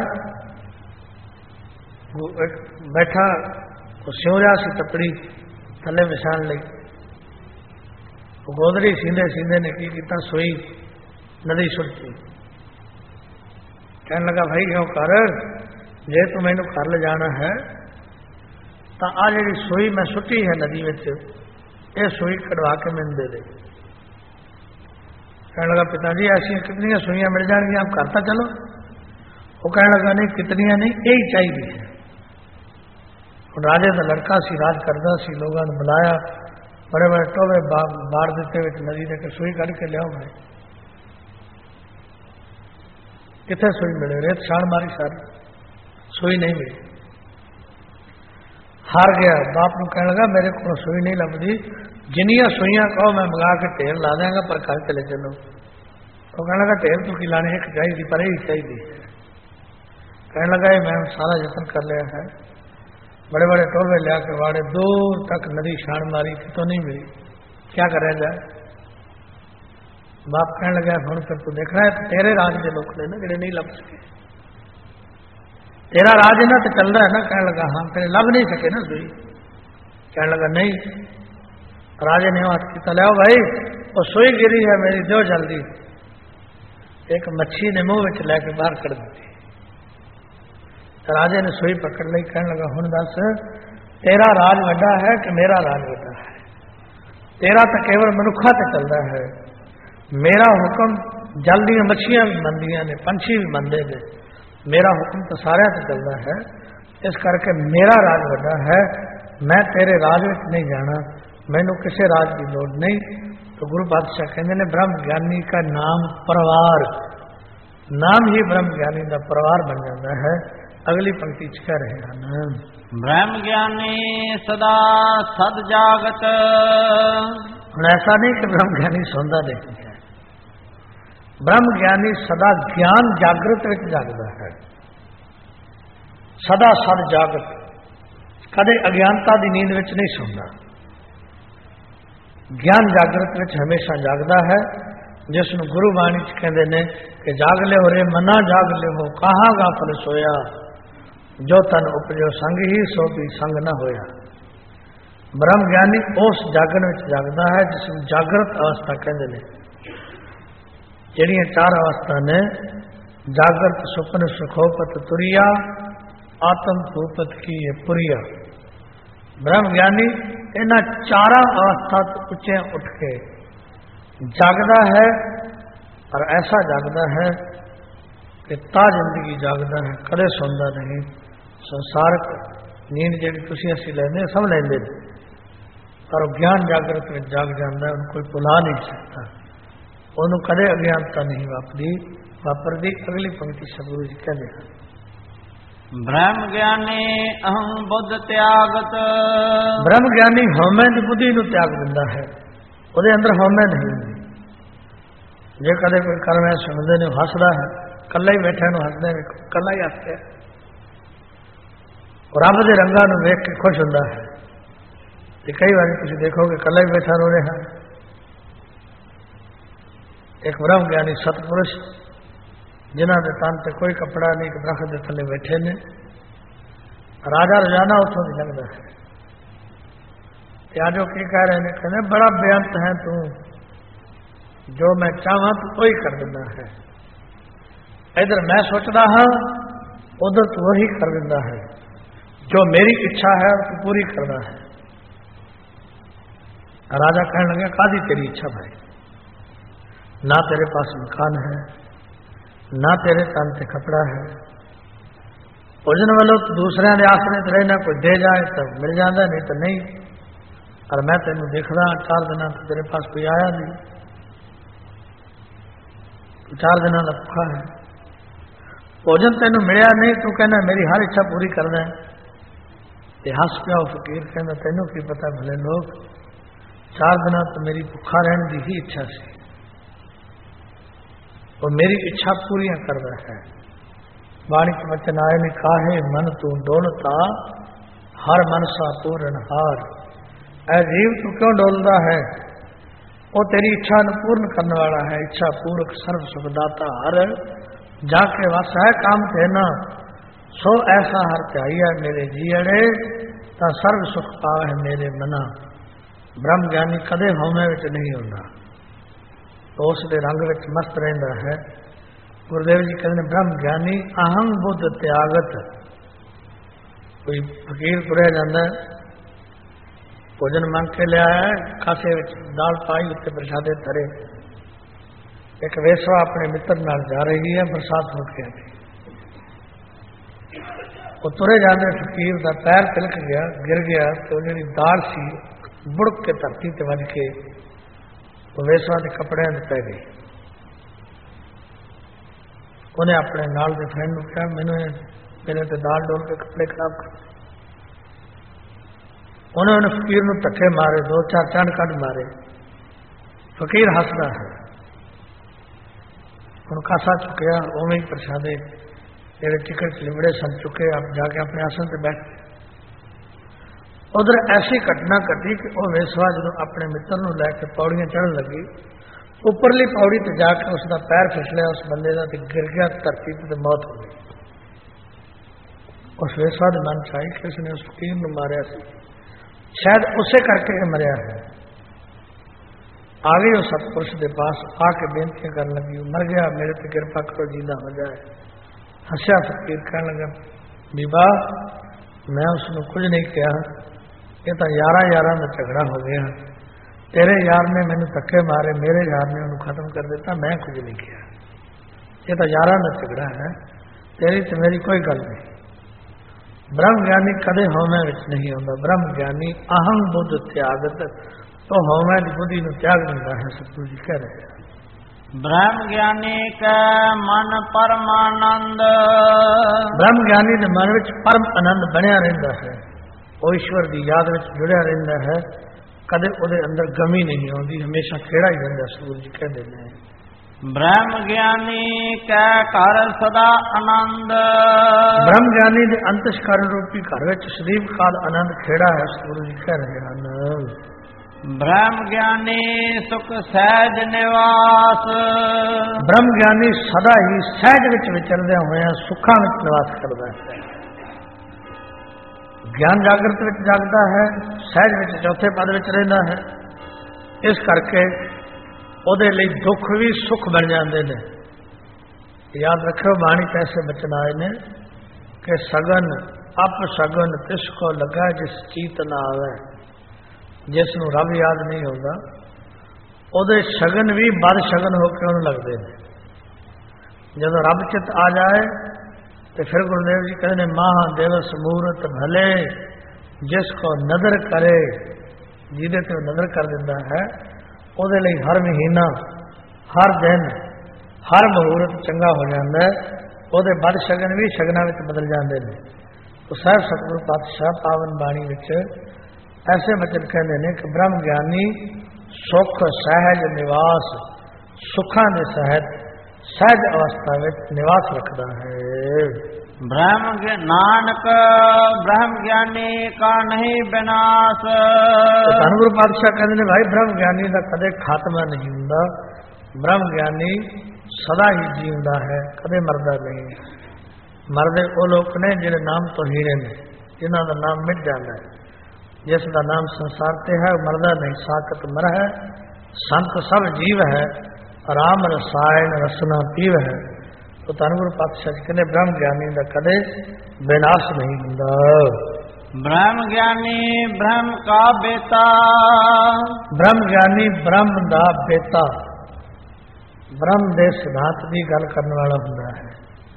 वो बैठा वो सिवरिया सी तपड़ी थले विछाण लई, वो गोदड़ी सीधे सीधे ने की किया सोई नदी सुटती। कहने लगा भाई क्यों कर, जे तू मैनू घर ले जाना है तो आ जी सोई मैं सुटी है नदी में, ये सोई कढ़वा के मैंने दे दे। कहने लगा पिताजी ऐसी कितनी सुइयां मिल जाएंगी, आप करता चलो। वो कहने लगा नहीं कितनी नहीं, यही चाहिए है। राजे का लड़का सी, राज करता सी, लोगों ने बुलाया, बड़े बड़े टोवे बार देते हुए नदी देकर सुई कढ़ के लियाओ। भाई कितने सुई मिले, रेत छाण मारी सारी, सुई नहीं मिली। हार गया, बाप को कहने लगा मेरे को सुई नहीं लगती, जिनिया सुइयां कहो मैं मंगा के ढेर ला देंगे, पर घर चले चलो। तो कहने लगा ढेर तो खिलाने एक चाहिए पर ही चाहिए। कहने लगा मैं सारा यत्न कर लिया है, बड़े बड़े टोले लिया के वाड़े दूर तक नदी छाण मारी तो नहीं मिली, क्या करें जाए। बाप कहने लगा हम फिर तू देखना है तेरे राज के लोग ने ना जेडे नहीं लभ सके, तेरा राज ना तो चल रहा है ना। कहने लगा हाँ, तेरे लभ नहीं सके ना सुई। कहने लगा नहीं। राजे ने हाथ की लिया भाई वो सुई गिरी है मेरी, दो जल्दी। एक मच्छी ने मुंह में लैके बाहर कर दी। तो राजे ने सुई पकड़ ली। कहने लगा हुण दस तेरा राज वड्डा है कि मेरा राज वड्डा है? तेरा तो केवल मनुखा ते चलता है, मेरा हुक्म जल्दी मच्छियां भी मनदियां ने, पंछी भी मनदे ने, मेरा हुक्म तो सारे से चलता है। इस करके मेरा राज वड्डा है, मैं तेरे राज में नहीं जाना, मैनू किसी राज की लोड़ नहीं। तो गुरु पातशाह कहते ने ब्रह्म ज्ञानी का नाम परवार, नाम ही ब्रह्म ज्ञानी का परवार बन जाता है। अगली पंक्ति कह रहे हैं ब्रह्म ज्ञानी सदा सद जागत। ऐसा नहीं कि ब्रह्म ज्ञानी सौंदा नहीं है, ब्रह्म ज्ञानी सदा ज्ञान जागृत में जागता है, सदा सद जागत, कदे अज्ञानता की नींद में नहीं सौंदा। ज्ञान जागृत में हमेशा जागता है, जिसनों गुरु बाणी कहते हैं कि जाग ले हो रे मना जाग ले हो, कहाँ गाफल सोया, जो तन उपजो संग ही सो भी संग न होया। ब्रह्म ज्ञानी उस जागरण में जागता है जिसमें जागृत अवस्था कहते हैं। जड़ियां चार अवस्था ने जागृत सुपन सुखोपत तुरिया, आत्म भूपत की ये पुरिया। ब्रह्म ज्ञानी इन्हां चारा अवस्था तो उच्चे उठ के जागदा है, और ऐसा जागदा है कि ता जिंदगी जागदा है, कदे सौंदा नहीं। संसारक नींद जी तुसीं असीं लैंदे सब लैंदे, पर ज्ञान जागृत में जाग जाता है, उन्हें कोई भुला नहीं सकता, उन्होंने कदे अज्ञानता नहीं वापरदी। अगली पंक्ति सतगुरु जी कहते हैं, ब्रह्म ज्ञानी अहं बुद्ध त्यागत। ब्रह्म ज्ञानी हौमे की बुद्धि को त्याग दिंदा है, ਉਹਦੇ अंदर हौमे नहीं ਹੁੰਦੀ। जे कदे कोई कर्म है सुनते ने हसदा है, कला ही बैठे ਨੂੰ हसदे ने, कला ही हसदे, रब के रंगां ਨੂੰ ਵੇਖ के खुश ਹੁੰਦਾ है। ਤੇ कई बार तुम देखोगे कला ही बैठा रो रहा है। एक ब्रह्म ज्ञानी सतपुरुष जिन्हों के तन से कोई कपड़ा नहीं, दरख्त के थले बैठे ने, राजा रोजाना उतों भी लगता है। आज वो की कह रहे हैं, कहने बड़ा बेअंत है तू, जो मैं चाहवा तो वही कर देना है। इधर मैं सोचता हाँ, उधर तू वही कर देता है, जो मेरी इच्छा है तो पूरी करना है। राजा कहने लगे, कादी तेरी इच्छा भाई, ना तेरे पास मकान है, ना तेरे तन से कपड़ा है, भोजन वालों तो दूसरे के आसरे रहना, कोई दे जाए तो मिल जाता, नहीं तो नहीं। और मैं तेन देखदा 4 दिन तो तेरे पास कोई आया नहीं, तू 4 दिन का भुखा है, भोजन तेन मिलया नहीं, तू कहना मेरी हर इच्छा पूरी करना है। हस पिया फकीर, कहना तेनों की पता भले लोग, 4 दिन तो मेरी भुखा रहने की ही इच्छा सी, और मेरी इच्छा पूरी कर रहा है। वाणी के वचन आए ने, काहे मन तू डोलता, हर मन सा पूर्ण हार। ऐ जीव तू क्यों डोलता है, वो तेरी इच्छा न पूर्ण करने वाला है। इच्छा पूर्वक सर्व सुखदाता हर, जाके वस है काम तेना, सो ऐसा हर त्याइया मेरे जीअड़े, ता सर्व सुख पावे है मेरे मना। ब्रह्म ज्ञानी कदे हौमे विच नहीं होता, तो उसके रंग विच मस्त रहिंदा है। गुरुदेव जी कहते ब्रह्म ज्ञानी अहं बुद्ध त्यागत। कोई फकीर तुरया जाता है, भोजन मंग के लिया है, कासे विच दाल पाई, उत्ते प्रसादे धरे। एक वेसवा अपने मित्र नाल जा रही है, बरसात हो गई, वो तुरे जाते फकीर का पैर तिलक गया, गिर गया, तो जी दाल सी बुड़क के धरती ते वज के वो वेसवा के कपड़े पै गई। उन्हें अपने नाल के फ्रेंड को कहा, मैंने मेरे तो दाल डोल के कपड़े खराब कर। उन्होंने फकीर को धक्के मारे, 2-4 चंड कट मारे। फकीर हसदा है, उन कासा चुकया, उवें ही प्रसादे जेड़े टिकट लिबड़े सन चुके, आप जाके अपने आसन से बैठ। उधर ऐसी घटना घटी कि वह वेसवा जो अपने मित्र को लैके पौड़ियां चढ़न लगी, उपरली पौड़ी ते जाके उसका पैर फिसलिया, उस बंदे का गिर गया धरती ते मौत हो गई। उस वेसवा के मन च आई कि उसने उस फकीर को मारिया सी, शायद उसे करके मरिया है। आ गई उस सतपुरुष के पास, आके बेनती कर लगी, मर गया, मेरे पे कृपा करो, जीना हो जाए। हंसिया फकीर, कहने लगा, बीबा मैं उसने कुछ नहीं किया, ये तो यारा में झगड़ा हो गया, तेरे यार ने मैंने धक्के मारे, मेरे यार ने उन्हें खत्म कर देता, मैं कुछ नहीं किया, ये तो यारा में झगड़ा है, तेरी तो मेरी कोई गल नहीं। ब्रह्म ज्ञानी कदे हौमे विच नहीं होता। ब्रह्म ज्ञानी अहं बुद्ध त्यागत, तो हौमे की बुद्धि को त्याग दिंदा है। सतगुरु जी कह रहे हैं, ब्रह्म ज्ञानी का मन परमानंद। ब्रह्म ज्ञानी के मन विच परम आनंद बनया रहिंदा है, वो ईश्वर की याद विच जुड़िया रहिंदा है, कदे उहदे अंदर गमी नहीं आउंदी, हमेशा खेड़ा ही रहिंदा। सतगुरु जी कहते हैं, ब्रह्म ज्ञानी का घर सदा आनंद। ब्रह्म ज्ञानी के अंतस्करण रूपी घर विच सदैव काल आनंद खेड़ा है। सतगुरु जी कह रहे हैं, ब्रह्म ज्ञानी सुख सहज निवास। ब्रह्म ज्ञानी सदा ही सहज विच विचरदे होए सुखां विच निवास करता है। ज्ञान जागृत विच जागदा है, सहज विच चौथे पद विच रहिंदा है। इस करके ਉਹਦੇ ਲਈ दुख भी सुख बन जाते हैं। याद रखो, बाणी कैसे बचन आए ने कि सगन अप सगन तिसको लगा जिस चीत ना आवे, ਜਿਸ ਨੂੰ ਰੱਬ ਯਾਦ ਨਹੀਂ ਹੁੰਦਾ ਉਹਦੇ ਸ਼ਗਨ ਵੀ ਬਦ ਸ਼ਗਨ ਹੋ ਕੇ ਉਹਨੂੰ ਲੱਗਦੇ ਨੇ। ਜਦੋਂ ਰੱਬ ਚਿੱਤ ਆ ਜਾਏ ਤੇ ਫਿਰ ਗੁਰਦੇਵ ਜੀ ਕਹਿੰਦੇ ਨੇ ਮਹਾ ਦਿਵਸ ਮੂਰਤ ਭਲੇ ਜਿਸ ਕੋ ਨਜ਼ਰ ਕਰੇ, ਜਿਹਦੇ ਤੇ ਨਜ਼ਰ ਕਰ ਦਿੰਦਾ ਹੈ ਉਹਦੇ ਲਈ ਹਰ ਮਹੀਨਾ, ਹਰ ਦਿਨ, ਹਰ ਮਹੂਰਤ ਚੰਗਾ ਹੋ ਜਾਂਦਾ ਹੈ। ਉਹਦੇ ਬਦ ਸ਼ਗਨ ਵੀ ਸ਼ਗਨਾਂ ਵਿੱਚ ਬਦਲ ਜਾਂਦੇ ਨੇ। तो ਸਾਹਿਬ ਸਤਿਗੁਰੂ ਪਾਤਸ਼ਾਹ ਪਾਵਨ ਬਾਣੀ ਵਿੱਚ ਐਸੇ ਬਚਨ ਕਹਿੰਦੇ ਨੇ ਕਿ ਬ੍ਰਹਮ ਗਿਆਨੀ ਸੁਖ ਸਹਿਜ ਨਿਵਾਸ, ਸੁਖਾਂ ਦੇ ਸਹਿਜ ਸਹਿਜ ਅਵਸਥਾ ਵਿੱਚ ਨਿਵਾਸ ਰੱਖਦਾ ਹੈ। ब्रह्म नानक ब्रह्म ज्ञानी का नहीं विनाश। ਧੰਨ ਗੁਰੂ ਪਾਤਸ਼ਾਹ ਕਹਿੰਦੇ ਨੇ ਭਾਈ ਬ੍ਰਹਮ ਗਿਆਨੀ ਦਾ ਕਦੇ ਖਾਤਮਾ ਨਹੀਂ ਹੁੰਦਾ। ਬ੍ਰਹਮ ਗਿਆਨੀ ਸਦਾ ਹੀ ਜੀਉਂਦਾ ਹੈ, ਕਦੇ ਮਰਦਾ ਨਹੀਂ। ਮਰਦੇ ਉਹ ਲੋਕ ਨੇ ਜਿਹੜੇ ਨਾਮ ਤੋਂ ਹੀਣੇ ਨੇ, ਜਿਨ੍ਹਾਂ ਦਾ ਨਾਮ ਮਿਟ ਜਾਂਦਾ ਹੈ। ਜਿਸ ਦਾ ਨਾਮ ਸੰਸਾਰ ਤੇ ਹੈ ਉਹ ਮਰਦਾ ਨਹੀਂ, ਸਾਕਤ ਮਰ ਹੈ। ਸੰਤ ਸਭ ਜੀਵ ਹੈ, ਰਾਮ ਰਸਾਇਣ ਰਸਨਾ ਪੀਵ ਹੈ। तो ਧੰਨ ਗੁਰੂ ਪਾਤਸ਼ਾਹ ਜੀ ਕਹਿੰਦੇ ਬ੍ਰਹਮ ਗਿਆਨੀ ਦਾ ਕਦੇ ਵਿਨਾਸ਼ ਨਹੀਂ ਹੁੰਦਾ। ब्रह्म ज्ञानी ब्रह्म का बेटा। ਬ੍ਰਹਮ ਗਿਆਨੀ ਬ੍ਰਹਮ ਦਾ ਬੇਟਾ, ਬ੍ਰਹਮ ਦੇ ਸਿਧਾਂਤ ਦੀ ਗੱਲ ਕਰਨ ਵਾਲਾ ਹੁੰਦਾ ਹੈ।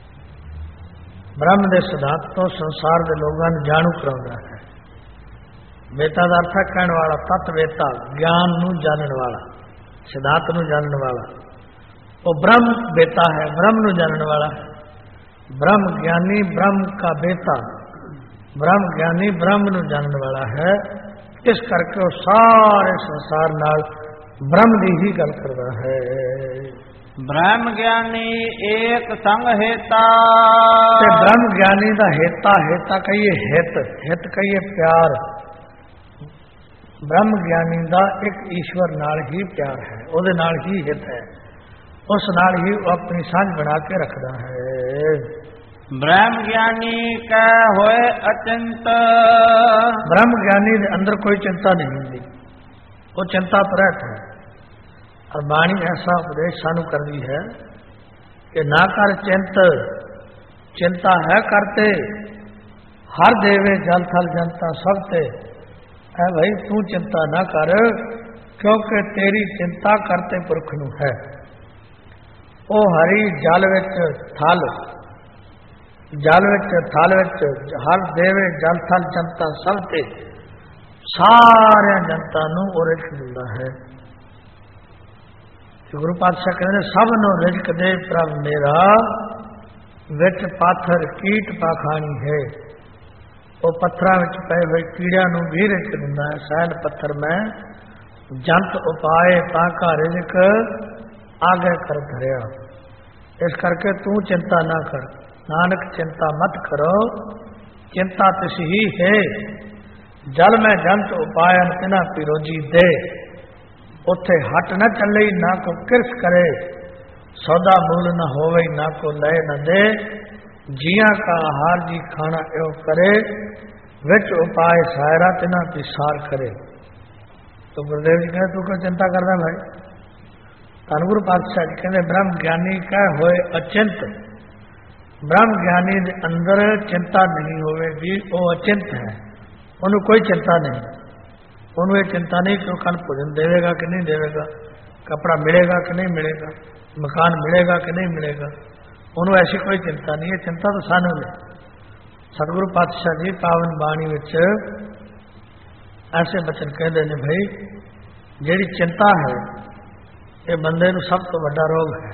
ਬ੍ਰਹਮ ਦੇ ਸਿਧਾਂਤ ਤੋਂ ਸੰਸਾਰ ਦੇ ਲੋਕਾਂ ਨੂੰ ਜਾਣੂ ਕਰਾਉਂਦਾ ਹੈ। ਬੇਟਾ ਦਾ ਅਰਥ ਹੈ ਕਹਿਣ ਵਾਲਾ, ਤਤ ਬੇਟਾ, ਗਿਆਨ ਨੂੰ ਜਾਣਨ ਵਾਲਾ, ਸਿਧਾਂਤ ਨੂੰ ਜਾਣਨ ਵਾਲਾ। ਉਹ ਬ੍ਰਹਮ ਬੇਟਾ ਹੈ, ਬ੍ਰਹਮ ਨੂੰ ਜਾਣਨ ਵਾਲਾ। ਬ੍ਰਹਮ ਗਿਆਨੀ ਬ੍ਰਹਮ का बेटा, ਬ੍ਰਹਮ ਗਿਆਨੀ ਬ੍ਰਹਮ ਨੂੰ ਜਾਣਨ ਵਾਲਾ ਹੈ। ਇਸ ਕਰਕੇ ਉਹ ਸਾਰੇ ਸੰਸਾਰ ਨਾਲ ਬ੍ਰਹਮ ਦੀ ਹੀ ਗੱਲ ਕਰਦਾ ਹੈ। ब्रह्म ज्ञानी एक संग हेता। ਤੇ ਬ੍ਰਹਮ ਗਿਆਨੀ ਦਾ ਹੇਤਾ, ਹੇਤਾ ਕਹੀਏ ਹਿਤ, ਹਿਤ ਕਹੀਏ ਪਿਆਰ। ਬ੍ਰਹਮ ਗਿਆਨੀ ਦਾ ਇੱਕ ਈਸ਼ਵਰ ਨਾਲ ਹੀ ਪਿਆਰ ਹੈ, ਉਹਦੇ ਨਾਲ ਹੀ ਹਿਤ ਹੈ, ਉਸ ਨਾਲ ਹੀ ਉਹ ਆਪਣੀ ਸਾਂਝ ਬਣਾ ਕੇ ਰੱਖਦਾ ਹੈ। ब्रह्म ज्ञानी का होए अचिंत। ਬ੍ਰਹਮ ਗਿਆਨੀ ਦੇ ਅੰਦਰ ਕੋਈ ਚਿੰਤਾ ਨਹੀਂ ਹੁੰਦੀ, ਉਹ ਚਿੰਤਾ ਤੋਂ ਰਹਿਤ ਹੈ। और बाणी ऐसा उपदेश सानू करती है कि ना कर चिंत, चिंता है करते, हर देवे जल थल जनता सब ते। है भाई तू चिंता ना कर, क्योंकि तेरी चिंता करते पुरख नू है। ओ हरी जल विच थल, जल विच थल विच हर देवे जल थल जनता सब ते, सारे जनता नू ओ रिज़्क मिलदा है। गुरु पातशाह कहते सब नो रिज़्क दे प्रभ मेरा, विच पाथर कीट पाखानी है। वो पत्थर विच पए हुए कीड़िया नू भी रिज़्क दिंदा है। सैल पत्थर में जंत उपाए ताका रिज़्क आगे कर धरिया। इस करके तू चिंता ना कर, नानक चिंता मत करो, चिंता तिस ही है। जल में जंत उपायन तिना पिरोजी दे, उथे हट न चले ना को किरस करे, सौदा मूल न होवे ना को लय न दे। जिया का आहार जी खाना एव करे, विच उपाय सायरा तिना पिसार करे। तो गुरुदेव जी कहते तू क्यों चिंता करना भाई। धन गुरु पातशाह जी कहते ब्रह्म ज्ञानी कह होए अचिंत। ब्रह्म ज्ञानी दे अंदर चिंता नहीं होवेगी, वो अचिंत है, उन्हें कोई चिंता नहीं। उन्हें चिंता नहीं कि वो कल भोजन देवेगा कि नहीं देवेगा, कपड़ा मिलेगा कि नहीं मिलेगा, मकान मिलेगा कि नहीं मिलेगा, उन्हें ऐसी कोई चिंता नहीं है। चिंता तो सानू है। सतगुरु पातशाह जी पावन बाणी विच ऐसे बचन कहते हैं भाई जिहड़ी चिंता है ये बंदे नूं सब तो वड्डा रोग है।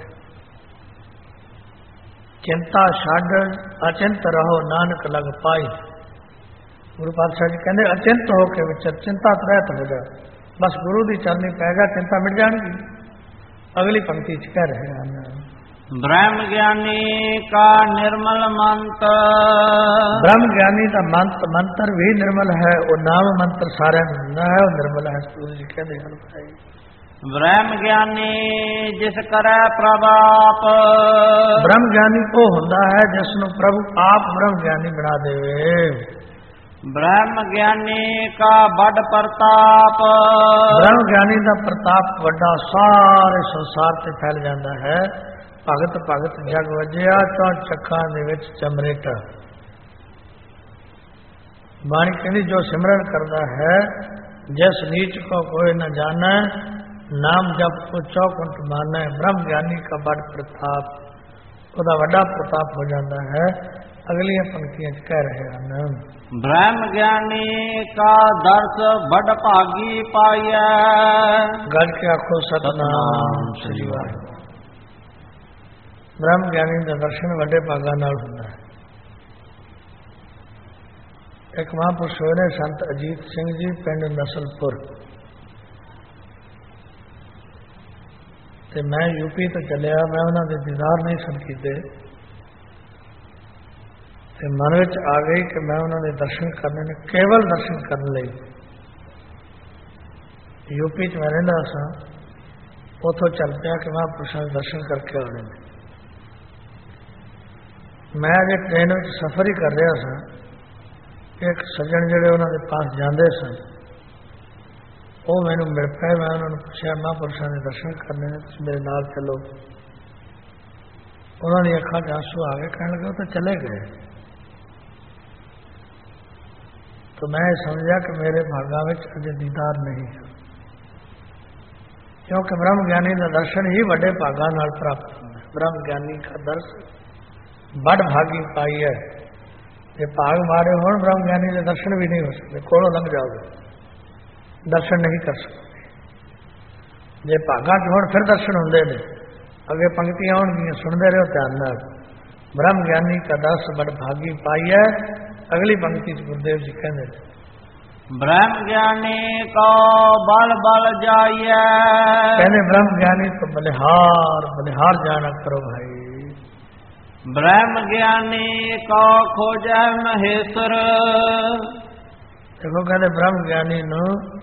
चिंता छड्ड अचिंत रहो नानक लग पाई। गुरु पातशाह जी कहते अचिंत हो के विचर, चिंता तो रहत हो जा, बस गुरु की चलनी पैगा चिंता मिट जाएगी। अगली पंक्ति च कह रहे हैं ब्रह्म ज्ञानी का निर्मल मंत्र। ब्रह्म ज्ञानी का मंत्र भी निर्मल है, वो नाम मंत्र सारे न है, वो निर्मल है। गुरु जी कहते हैं ब्रह्म ज्ञानी जिस करे प्रभाप। ब्रह्म ज्ञानी वो होता है जिसनु प्रभु आप ब्रह्म ज्ञानी बना देवे। ब्रह्म ज्ञानी का बड़ प्रताप। ब्रह्म ज्ञानी का प्रताप वड्डा सारे संसार से फैल जाता है। भगत भगत जग वजिया तो चक्खा दे विच चमरेटा। बाणी कहती जो सिमरन करता है जस नीच को कोई न जाना, नाम जप को चौकुंठ माना। ब्रह्म ज्ञानी का बड़ प्रताप, ਉਹਦਾ ਵੱਡਾ ਪ੍ਰਤਾਪ ਹੋ ਜਾਂਦਾ ਹੈ। ਅਗਲੀਆਂ ਪੰਕਤੀਆਂ 'ਚ ਕਹਿ ਰਹੇ ਹਨ, ब्रह्म ज्ञानी का दर्श बड़ भागी पाया। ਗੱਜ ਕੇ ਆਖੋ ਸਤਨਾਮ ਸ੍ਰੀ ਵਾਹਿਗੁਰੂ। ਬ੍ਰਹਮ ਗਿਆਨੀ ਦਾ ਦਰਸ਼ਨ ਵੱਡੇ ਭਾਗਾਂ ਨਾਲ ਹੁੰਦਾ ਹੈ। ਇੱਕ ਮਹਾਂਪੁਰਸ਼ ਹੋਏ ਨੇ ਸੰਤ ਅਜੀਤ ਸਿੰਘ ਜੀ, ਪਿੰਡ ਨਸਲਪੁਰ, ਤੇ ਮੈਂ ਯੂਪੀ ਤੋਂ ਚੱਲਿਆ। ਮੈਂ ਉਹਨਾਂ ਦੇ ਦੀਦਾਰ ਨਹੀਂ ਸਨ ਕੀਤੇ, ਤੇ ਮਨ ਵਿੱਚ ਆ ਗਈ ਕਿ ਮੈਂ ਉਹਨਾਂ ਦੇ ਦਰਸ਼ਨ ਕਰਨੇ ਨੇ, ਕੇਵਲ ਦਰਸ਼ਨ ਕਰਨ ਲਈ। ਯੂਪੀ 'ਚ ਮੈਂ ਰਹਿੰਦਾ ਸਾਂ, ਉੱਥੋਂ ਚੱਲ ਪਿਆ ਕਿ ਮਹਾਂਪੁਰਸ਼ਾਂ ਦੇ ਦਰਸ਼ਨ ਕਰਕੇ ਆਉਣੇ ਨੇ। ਮੈਂ ਜੇ ਟ੍ਰੇਨ ਵਿੱਚ ਸਫ਼ਰ ਹੀ ਕਰ ਰਿਹਾ ਸਾਂ, ਇੱਕ ਸੱਜਣ ਜਿਹੜੇ ਉਹਨਾਂ ਦੇ ਪਾਸ ਜਾਂਦੇ ਸਨ, ਉਹ ਮੈਨੂੰ ਮਿਲ ਪਏ। ਮੈਂ ਉਹਨਾਂ ਨੂੰ ਪੁੱਛਿਆ, ਮਹਾਂਪੁਰਸ਼ਾਂ ਦੇ ਦਰਸ਼ਨ ਕਰਨੇ ਨੇ, ਤੁਸੀਂ ਮੇਰੇ ਨਾਲ ਚੱਲੋ। ਉਹਨਾਂ ਦੀਆਂ ਅੱਖਾਂ 'ਚ ਆਂਸੂ ਆ ਗਏ, ਕਹਿਣ ਲੱਗੇ ਉਹ ਤਾਂ ਚਲੇ ਗਏ। ਤਾਂ ਮੈਂ ਸਮਝਿਆ ਕਿ ਮੇਰੇ ਭਾਗਾਂ ਵਿੱਚ ਅਜੇ ਦੀਦਾਰ ਨਹੀਂ ਹੈ, ਕਿਉਂਕਿ ਬ੍ਰਹਮ ਗਿਆਨੀ ਦਾ ਦਰਸ਼ਨ ਹੀ ਵੱਡੇ ਭਾਗਾਂ ਨਾਲ ਪ੍ਰਾਪਤ ਹੁੰਦਾ ਹੈ। ਬ੍ਰਹਮ ਗਿਆਨੀ ਦਾ ਦਰਸ਼ਨ ਬੜ ਭਾਗੀ ਪਾਈ ਹੈ। ਜੇ ਭਾਗ ਮਾਰੇ ਹੋਣ, ਬ੍ਰਹਮ ਗਿਆਨੀ ਦੇ ਦਰਸ਼ਨ ਵੀ ਨਹੀਂ ਹੋ ਸਕਦੇ, ਕੋਲੋਂ ਲੰਘ ਜਾਓਗੇ, ਦਰਸ਼ਨ ਨਹੀਂ ਕਰ ਸਕਦੇ। ਜੇ ਭਾਗਾਂ 'ਚ ਹੋਣ ਫਿਰ ਦਰਸ਼ਨ ਹੁੰਦੇ ਨੇ। ਅੱਗੇ ਪੰਕਤੀਆਂ ਆਉਣਗੀਆਂ, ਸੁਣਦੇ ਰਹੋ ਧਿਆਨ ਨਾਲ। ਬ੍ਰਹਮ ਗਿਆਨੀ ਦਾ ਦਰਸ ਬੜ ਭਾਗੀ ਪਾਈ ਹੈ। ਅਗਲੀ ਪੰਕਤੀ 'ਚ ਗੁਰਦੇਵ ਜੀ ਕਹਿੰਦੇ ਨੇ, ब्रह्म ज्ञानी को बल बल जाइए। कहने ब्रह्म ज्ञानी तो बलिहार बलिहार जाना करो भाई। ब्रह्म ज्ञानी को खोजे महेश्वर। देखो कहते ब्रह्म ज्ञानी नु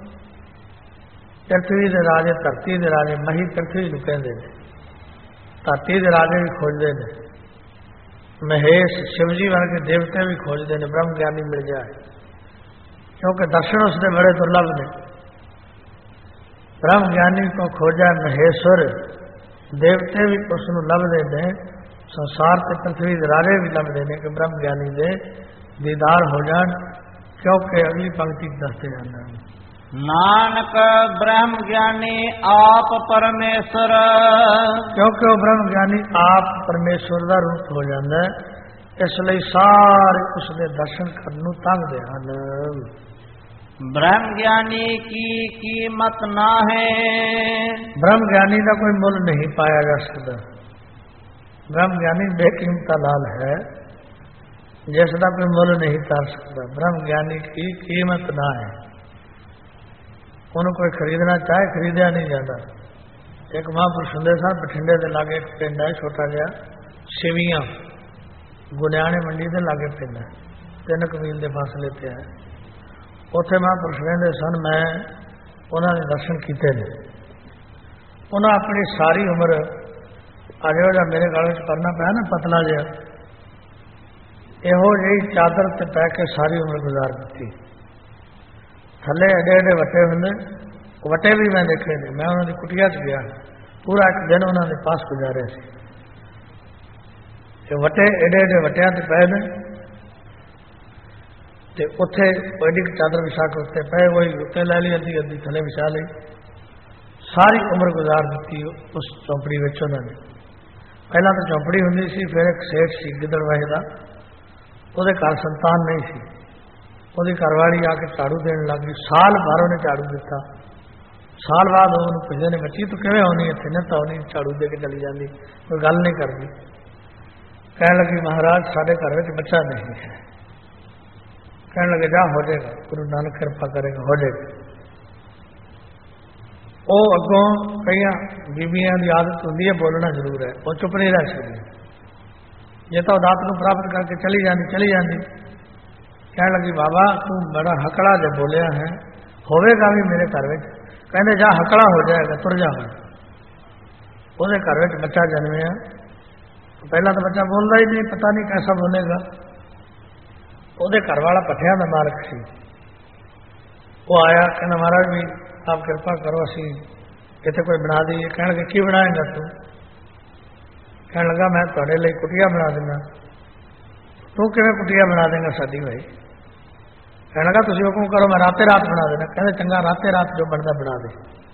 धरती दे राजे, धरती दे राजे, मही धरती नूं कहंदे ने, धरती दे राजे भी खोजते हैं, महेश शिवजी वर्गे देवते भी खोजते हैं। ब्रह्म ज्ञानी मिल जाए, क्योंकि दर्शन उसने बड़े दुर्लभ ने। ब्रह्म ज्ञानी को खोजा महेश्वर, देवते भी उसनों लभदे ने, संसार ते पृथ्वी दे राजे भी लभदे ने कि ब्रह्म ज्ञानी दे दीदार हो जान। क्योंकि अगली पंक्ति दसते जाना, नानक ब्रह्म ज्ञानी आप परमेश्वर। क्योंकि वो ब्रह्म ज्ञानी आप परमेश्वर का रूप हो जाता है, इसलिए सारे उसके दर्शन करने नूं तंगदे हन। ब्रह्म ज्ञानी की कीमत ना है। ब्रह्म ज्ञानी का कोई मुल नहीं पाया जा सकता। ब्रह्म ज्ञानी बेकीमता लाल है, जिसका कोई मुल नहीं तार सकता। ब्रह्म ज्ञानी की कीमत ना है, उन्होंने कोई खरीदना चाहे खरीदा नहीं जाता। एक महापुरुष होंगे सन, बठिंडे के लागे एक पिंड है छोटा जहा, शिवियां, गुनियाने मंडी के लागे पिंड है, 3 मील के फासले पे है। उत्थे महापुरुष रहंदे सन, मैं उन्होंने दर्शन किए ने। उन्हें अपनी सारी उम्र अजो जहा मेरे गल में परना पाया ना, पतला जहा, इहो जी चादर ते पै के सारी उम्र गुजार दी। थले एडे एडे वटे होंगे, वटे भी मैं देखे ने। मैं उन्होंने कुटिया च गया, पूरा एक दिन उन्होंने पास गुजारे थे। वटे एडे एडे वटिया ते पै ने, ते उत्थे एडी चादर विछा के उत्ते पे, वही उत्ते लै ली, अद्धी अद्धी थले विछा ली। सारी उम्र गुजार दी उस चौंपड़ी विच उन्होंने। पहला तो चौंपड़ी हुंदी सी, फिर एक सेठ सी गिदड़वाही दा, उहदे घर संतान नहीं सी। उहदी घरवाली आके झाड़ू देने लग गई। साल भर उन्हें झाड़ू दिता। साल बाद उन्होंने पुछदे ने, बच्ची तू किवें आउणी इत्थे? नहीं तो नहीं, झाड़ू दे के चली जाती, कोई गल नहीं करती। कहने लगी, महाराज साडे घर में बच्चा नहीं है। कहने लगे, जा हो जाएगा, गुरु नानक कृपा करेगा, हो जाएगा। वो अगों कई बीबियां की आदत होंगी है बोलना जरूर है, वो चुप नहीं रह सकती। जे तो दात को प्राप्त करके चली जाती। कहने लगी, बाबा तू बड़ा हकड़ा जो बोलिया है, होवेगा भी मेरे घर में। कहने जा हकड़ा हो जाएगा, तुर जा। वो घर में बच्चा जन्मिया, तो पहला तो बच्चा बोलता ही नहीं, पता नहीं कैसा बोलेगा। ਉਹਦੇ ਘਰ ਵਾਲਾ ਪੱਠਿਆਂ ਦਾ ਮਾਲਕ ਸੀ। ਉਹ ਆਇਆ, ਕਹਿੰਦਾ ਮਹਾਰਾਜ ਵੀ ਆਪ ਕਿਰਪਾ ਕਰੋ, ਅਸੀਂ ਇੱਥੇ ਕੋਈ ਬਣਾ ਦਈਏ। ਕਹਿਣ ਲੱਗੇ, ਕੀ ਬਣਾਏਗਾ ਤੂੰ? ਕਹਿਣ ਲੱਗਾ, ਮੈਂ ਤੁਹਾਡੇ ਲਈ ਕੁਟੀਆ ਬਣਾ ਦਿੰਦਾ। ਤੂੰ ਕਿਵੇਂ ਕੁਟੀਆ ਬਣਾ ਦੇਂਗਾ ਸਾਡੀ ਭਾਈ? कहने लगा तुसीं हुक्म करो मैं राते रात बना देना। कहते चंगा राते रात जो बनता बना दे।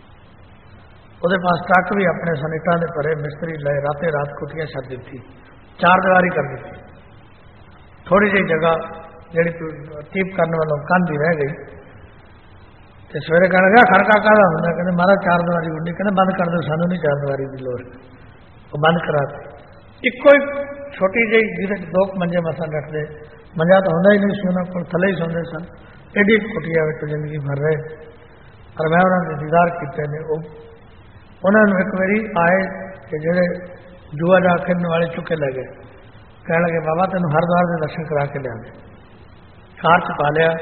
ਉਹਦੇ पास ट्रक भी अपने सन इटां दे भरे मिस्त्री लए राते रात कुटिया छड्ड दित्ती, 4 दीवारी कर दी। थोड़ी जी जगह जी टीप करने वालों कंध ही रह गई। तो सवेरे कहने लगा खड़का काहदा हुंदा? कहते महाराज 4 दीवारी उन्नी। कहते बंद कर दो, सानू नहीं 4 दीवारी की लोड़। वो बंद करा दी। इक्को ही छोटी जी जिहदे 2 मंजे मसा रखते, मंजा तो होंदा ही नहीं सी, उन्होंने कोल थले ही सौंदे सन। एडी कुटिया में जिंदगी भर रहे और मैं उन्होंने दीदार किए ने। उन्होंने एक बारी आए कि जेडे जुआ जा खेलने वाले चुके ले गए, कह लगे बाबा तेन हरिद्वार के दर्शन करा के लिया। कार च पा लिया।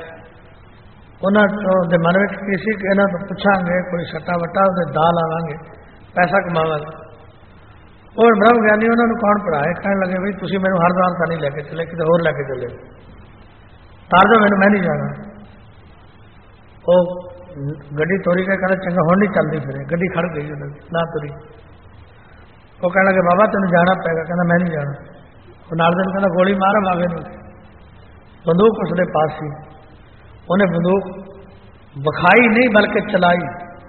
उन्होंने मन में किसी कि इन्हों तो पूछांगे कोई सट्टा वट्टा उसे दा लावांगे, पैसा कमावांगे। और ब्रह्म ज्ञानी उन्होंने कौन पढ़ाए? कहने लगे भाई तुम मैंने हरिद्वार का नहीं लैके चले, कितने होर लैके चले तार दो मैंने, मैं नहीं जाना। वो गड्डी तोरी के कहना चंगा हुण नहीं चलती, फिर गड्डी खड़ गई ना तुरी। वो कहने लगे बाबा तेन जाना पेगा। कहना मैं नहीं जाना। वो नाल दिन कहना गोली मार मावे नहीं। बंदूक उसके पास ही, उन्हें बंदूक बखाई नहीं बल्कि चलाई।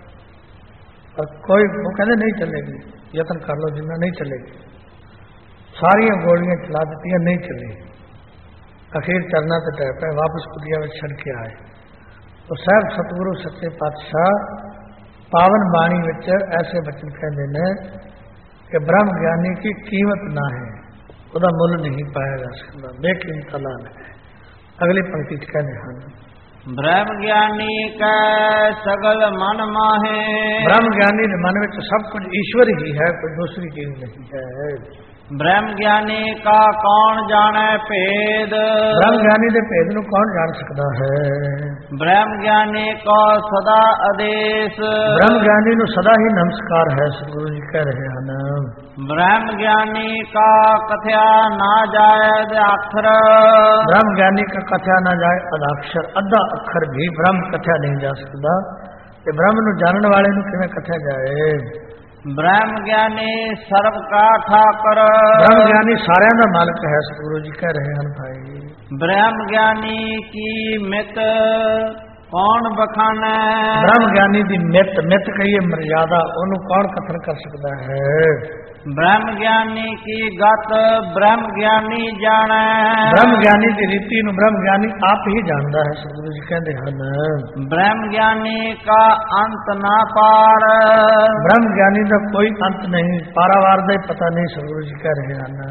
और कोई वो कहते नहीं चलेगी, यत्न कर लो जिन्ना, नहीं चलेगी। सारिया गोलियां चला दी, नहीं चली। अखीर चलना तो टै पे वापस कुटिया में छड़ के आए। तो साहब सतगुरु सच्चे पातशाह पावन बाणी विच ऐसे बचन कहते हैं कि ब्रह्म ज्ञानी की कीमत ना है, उसका मुल नहीं पाया जा सकता, बेकीमत लाल है। अगली पंक्ति कहते हैं ब्रह्म ज्ञानी का सगल मन माहे। ब्रह्म ज्ञानी के मन में सब कुछ ईश्वर ही है, कोई दूसरी चीज नहीं है। ब्रह्म ज्ञानी का कौन जाने भेद। ब्रह्म ज्ञानी के भेद को कौन जान सकता है। ब्रह्म ज्ञानी को सदा आदेश। ब्रह्म ज्ञानी को सदा ही नमस्कार है, सतगुरु जी कह रहे हैं। ब्रह्म ज्ञानी का कथया ना जाए अक्षर। ब्रह्म ज्ञानी का कथया ना जाए अदाक्षर, अद्धा अक्षर भी ब्रह्म कथया नहीं जा सकता। ये ब्रह्म को जानने वाले को किवें कथया जाए। ब्रह्म ज्ञानी सर्व का ठाकर। ब्रह्म ज्ञानी सारे का मालिक है, सतगुरु जी कह रहे हैं भाई। ब्रह्म ज्ञानी की मित कौन बखाने। ब्रह्म ज्ञानी की मित, मित कहिए मर्यादा, उन्होंने कौन कथन कर सकता है। ब्रह्म ज्ञानी की गत ब्रह्म ज्ञानी जाने। ब्रह्म ज्ञानी की रीति नु ब्रह्म ज्ञानी आप ही जानता है, सतगुरु जी कहते हैं। ब्रह्म ज्ञानी का अंत ना पार। ब्रह्म ज्ञानी का कोई अंत नहीं, पारावार का ही पता नहीं, सतगुरु जी कह रहे हैं।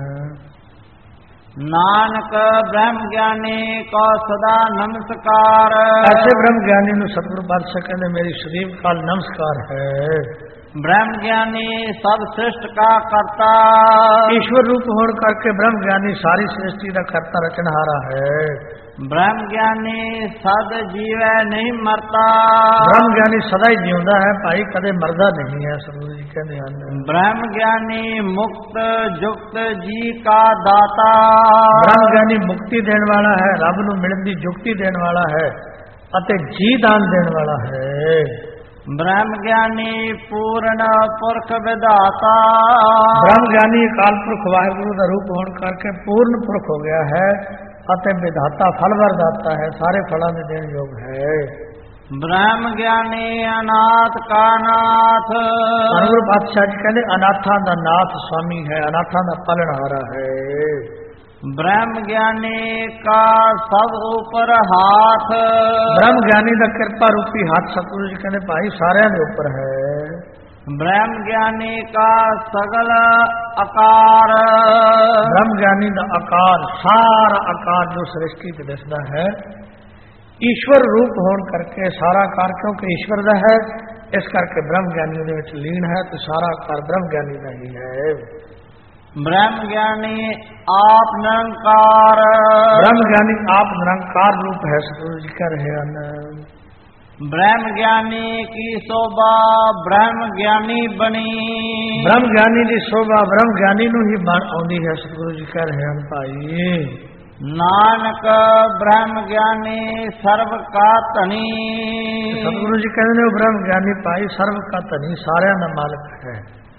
नानक ब्रह्म ज्ञानी को सदा नमस्कार। ऐसे ब्रह्म ज्ञानी नु सतगुरु पातशाह कहते मेरी सदैव काल नमस्कार है। ब्रह्म ज्ञानी सब सृष्टि का कर्ता। ईश्वर रूप होने करके ब्रह्म ज्ञानी सारी सृष्टि का कर्ता रचनहारा है। ब्रह्म ज्ञानी सद जीवै नहीं मरता। ब्रह्म ज्ञानी सदा ही जीवता है भाई, कदे मरदा नहीं है, सतगुरु जी कहते हैं। ब्रह्म ज्ञानी मुक्त जुक्त जी का दाता। ब्रह्म ज्ञानी मुक्ति देने वाला है, रब नूं मिलण दी जुक्ति देने वाला है, अते जी दान देने वाला है। ब्रह्म ज्ञानी पूर्ण पुरख विधाता। ब्रह्म ज्ञानी काल पुरख वाहिगुरु का रूप होने करके पूर्ण पुरख हो गया है, अते विधाता फल वरदाता है, सारे फलों में देने योग है। ब्रह्म ज्ञानी अनाथ का नाथ। गुरु पातशाह जी कहते अनाथा का नाथ स्वामी है, अनाथा का पालनहारा है। ब्रह्म ज्ञानी का सब ऊपर हाथ। ब्रह्म ज्ञानी का कृपा रूपी हाथ सतगुरु जी कहते भाई सारे के ऊपर है। ब्रह्म ज्ञानी का सगल आकार। ब्रह्म ज्ञानी का आकार, सारा आकार जो सृष्टि से दिसदा है ईश्वर रूप होने करके सारा आकार, क्योंकि ईश्वर का है इस करके ब्रह्म ज्ञानी दे विच लीन है, तो सारा आकार ब्रह्म ज्ञानी का ही है। ब्रह्म ज्ञानी आप निरंकार। ब्रह्म ज्ञानी आप निरंकार रूप है, सतगुरु जी कह रहे हैं। ब्रह्म ज्ञानी की शोभा ब्रह्म ज्ञानी बनी। ब्रह्म ज्ञानी की शोभा ब्रह्म ज्ञानी नूं ही बन आउंदी है, सतगुरु जी कह रहे हैं भाई। नानक ब्रह्म ज्ञानी सर्व का धनी। सतगुरु जी कहते हैं ब्रह्म ज्ञानी भाई सर्व का धनी, सारे का मालिक है।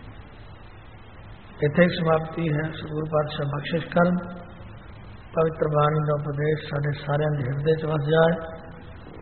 इत्थे समाप्ति है। सतगुरु पातशाह बख्शिश करन, पवित्र बाणी का उपदेश साढ़े सारे हिरदे च वस जाए।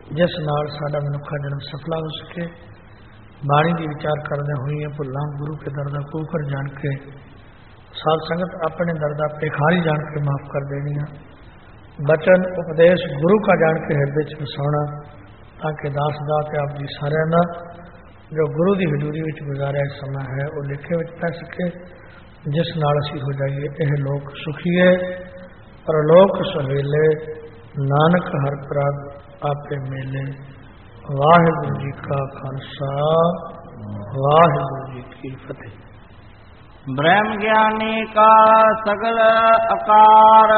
ਜਿਸ ਨਾਲ ਸਾਡਾ ਮਨੁੱਖਾ ਜਨਮ ਸਫਲਾ ਹੋ ਸਕੇ। ਬਾਣੀ ਦੀ ਵਿਚਾਰ ਕਰਦੇ ਹੋਈਆਂ ਭੁੱਲਾਂ ਗੁਰੂ ਕੇ ਦਰ ਦਾ ਕੂਕਰ ਜਾਣ ਕੇ ਸਾਧ ਸੰਗਤ ਆਪਣੇ ਦਰ ਦਾ ਭਿਖਾਰੀ ਜਾਣ ਕੇ ਮਾਫ ਕਰ ਦੇਣੀਆਂ। ਬਚਨ ਉਪਦੇਸ਼ ਗੁਰੂ ਕਾ ਜਾਣ ਕੇ ਹਿਰਦੇ 'ਚ ਵਸਾਉਣਾ, ਤਾਂ ਕਿ ਦਾਸ ਦਾਤ ਆਪ ਜੀ ਸਾਰਿਆਂ ਦਾ ਜੋ ਗੁਰੂ ਦੀ ਹਜ਼ੂਰੀ ਵਿੱਚ ਗੁਜ਼ਾਰਿਆ ਸਮਾਂ ਹੈ ਉਹ ਲੇਖੇ ਵਿੱਚ ਪੈ ਸਕੇ, ਜਿਸ ਨਾਲ ਅਸੀਂ ਹੋ ਜਾਈਏ ਇਹ ਲੋਕ ਸੁਖੀਏ ਪਰਲੋਕ ਸੁਹੇਲੇ। ਨਾਨਕ ਹਰ ਪ੍ਰਭ ਆਪੇ ਮੇਲੇ। ਵਾਹਿਗੁਰੂ ਜੀ ਕਾ ਖਾਲਸਾ, ਵਾਹਿਗੁਰੂ ਜੀ ਕੀ ਫਤਿਹ। ब्रह्म ज्ञानी का सगल आकार,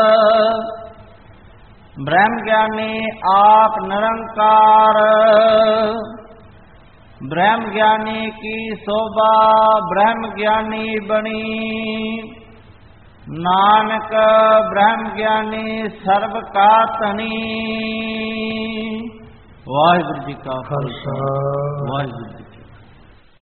ब्रह्म ज्ञानी आप निरंकार। ब्रह्म ज्ञानी की शोभा ब्रह्म ज्ञानी बनी, नानक ब्रह्म ज्ञानी सर्व का तनी। वाहिगुरु जी का खालसा, वाहिगुरु जी।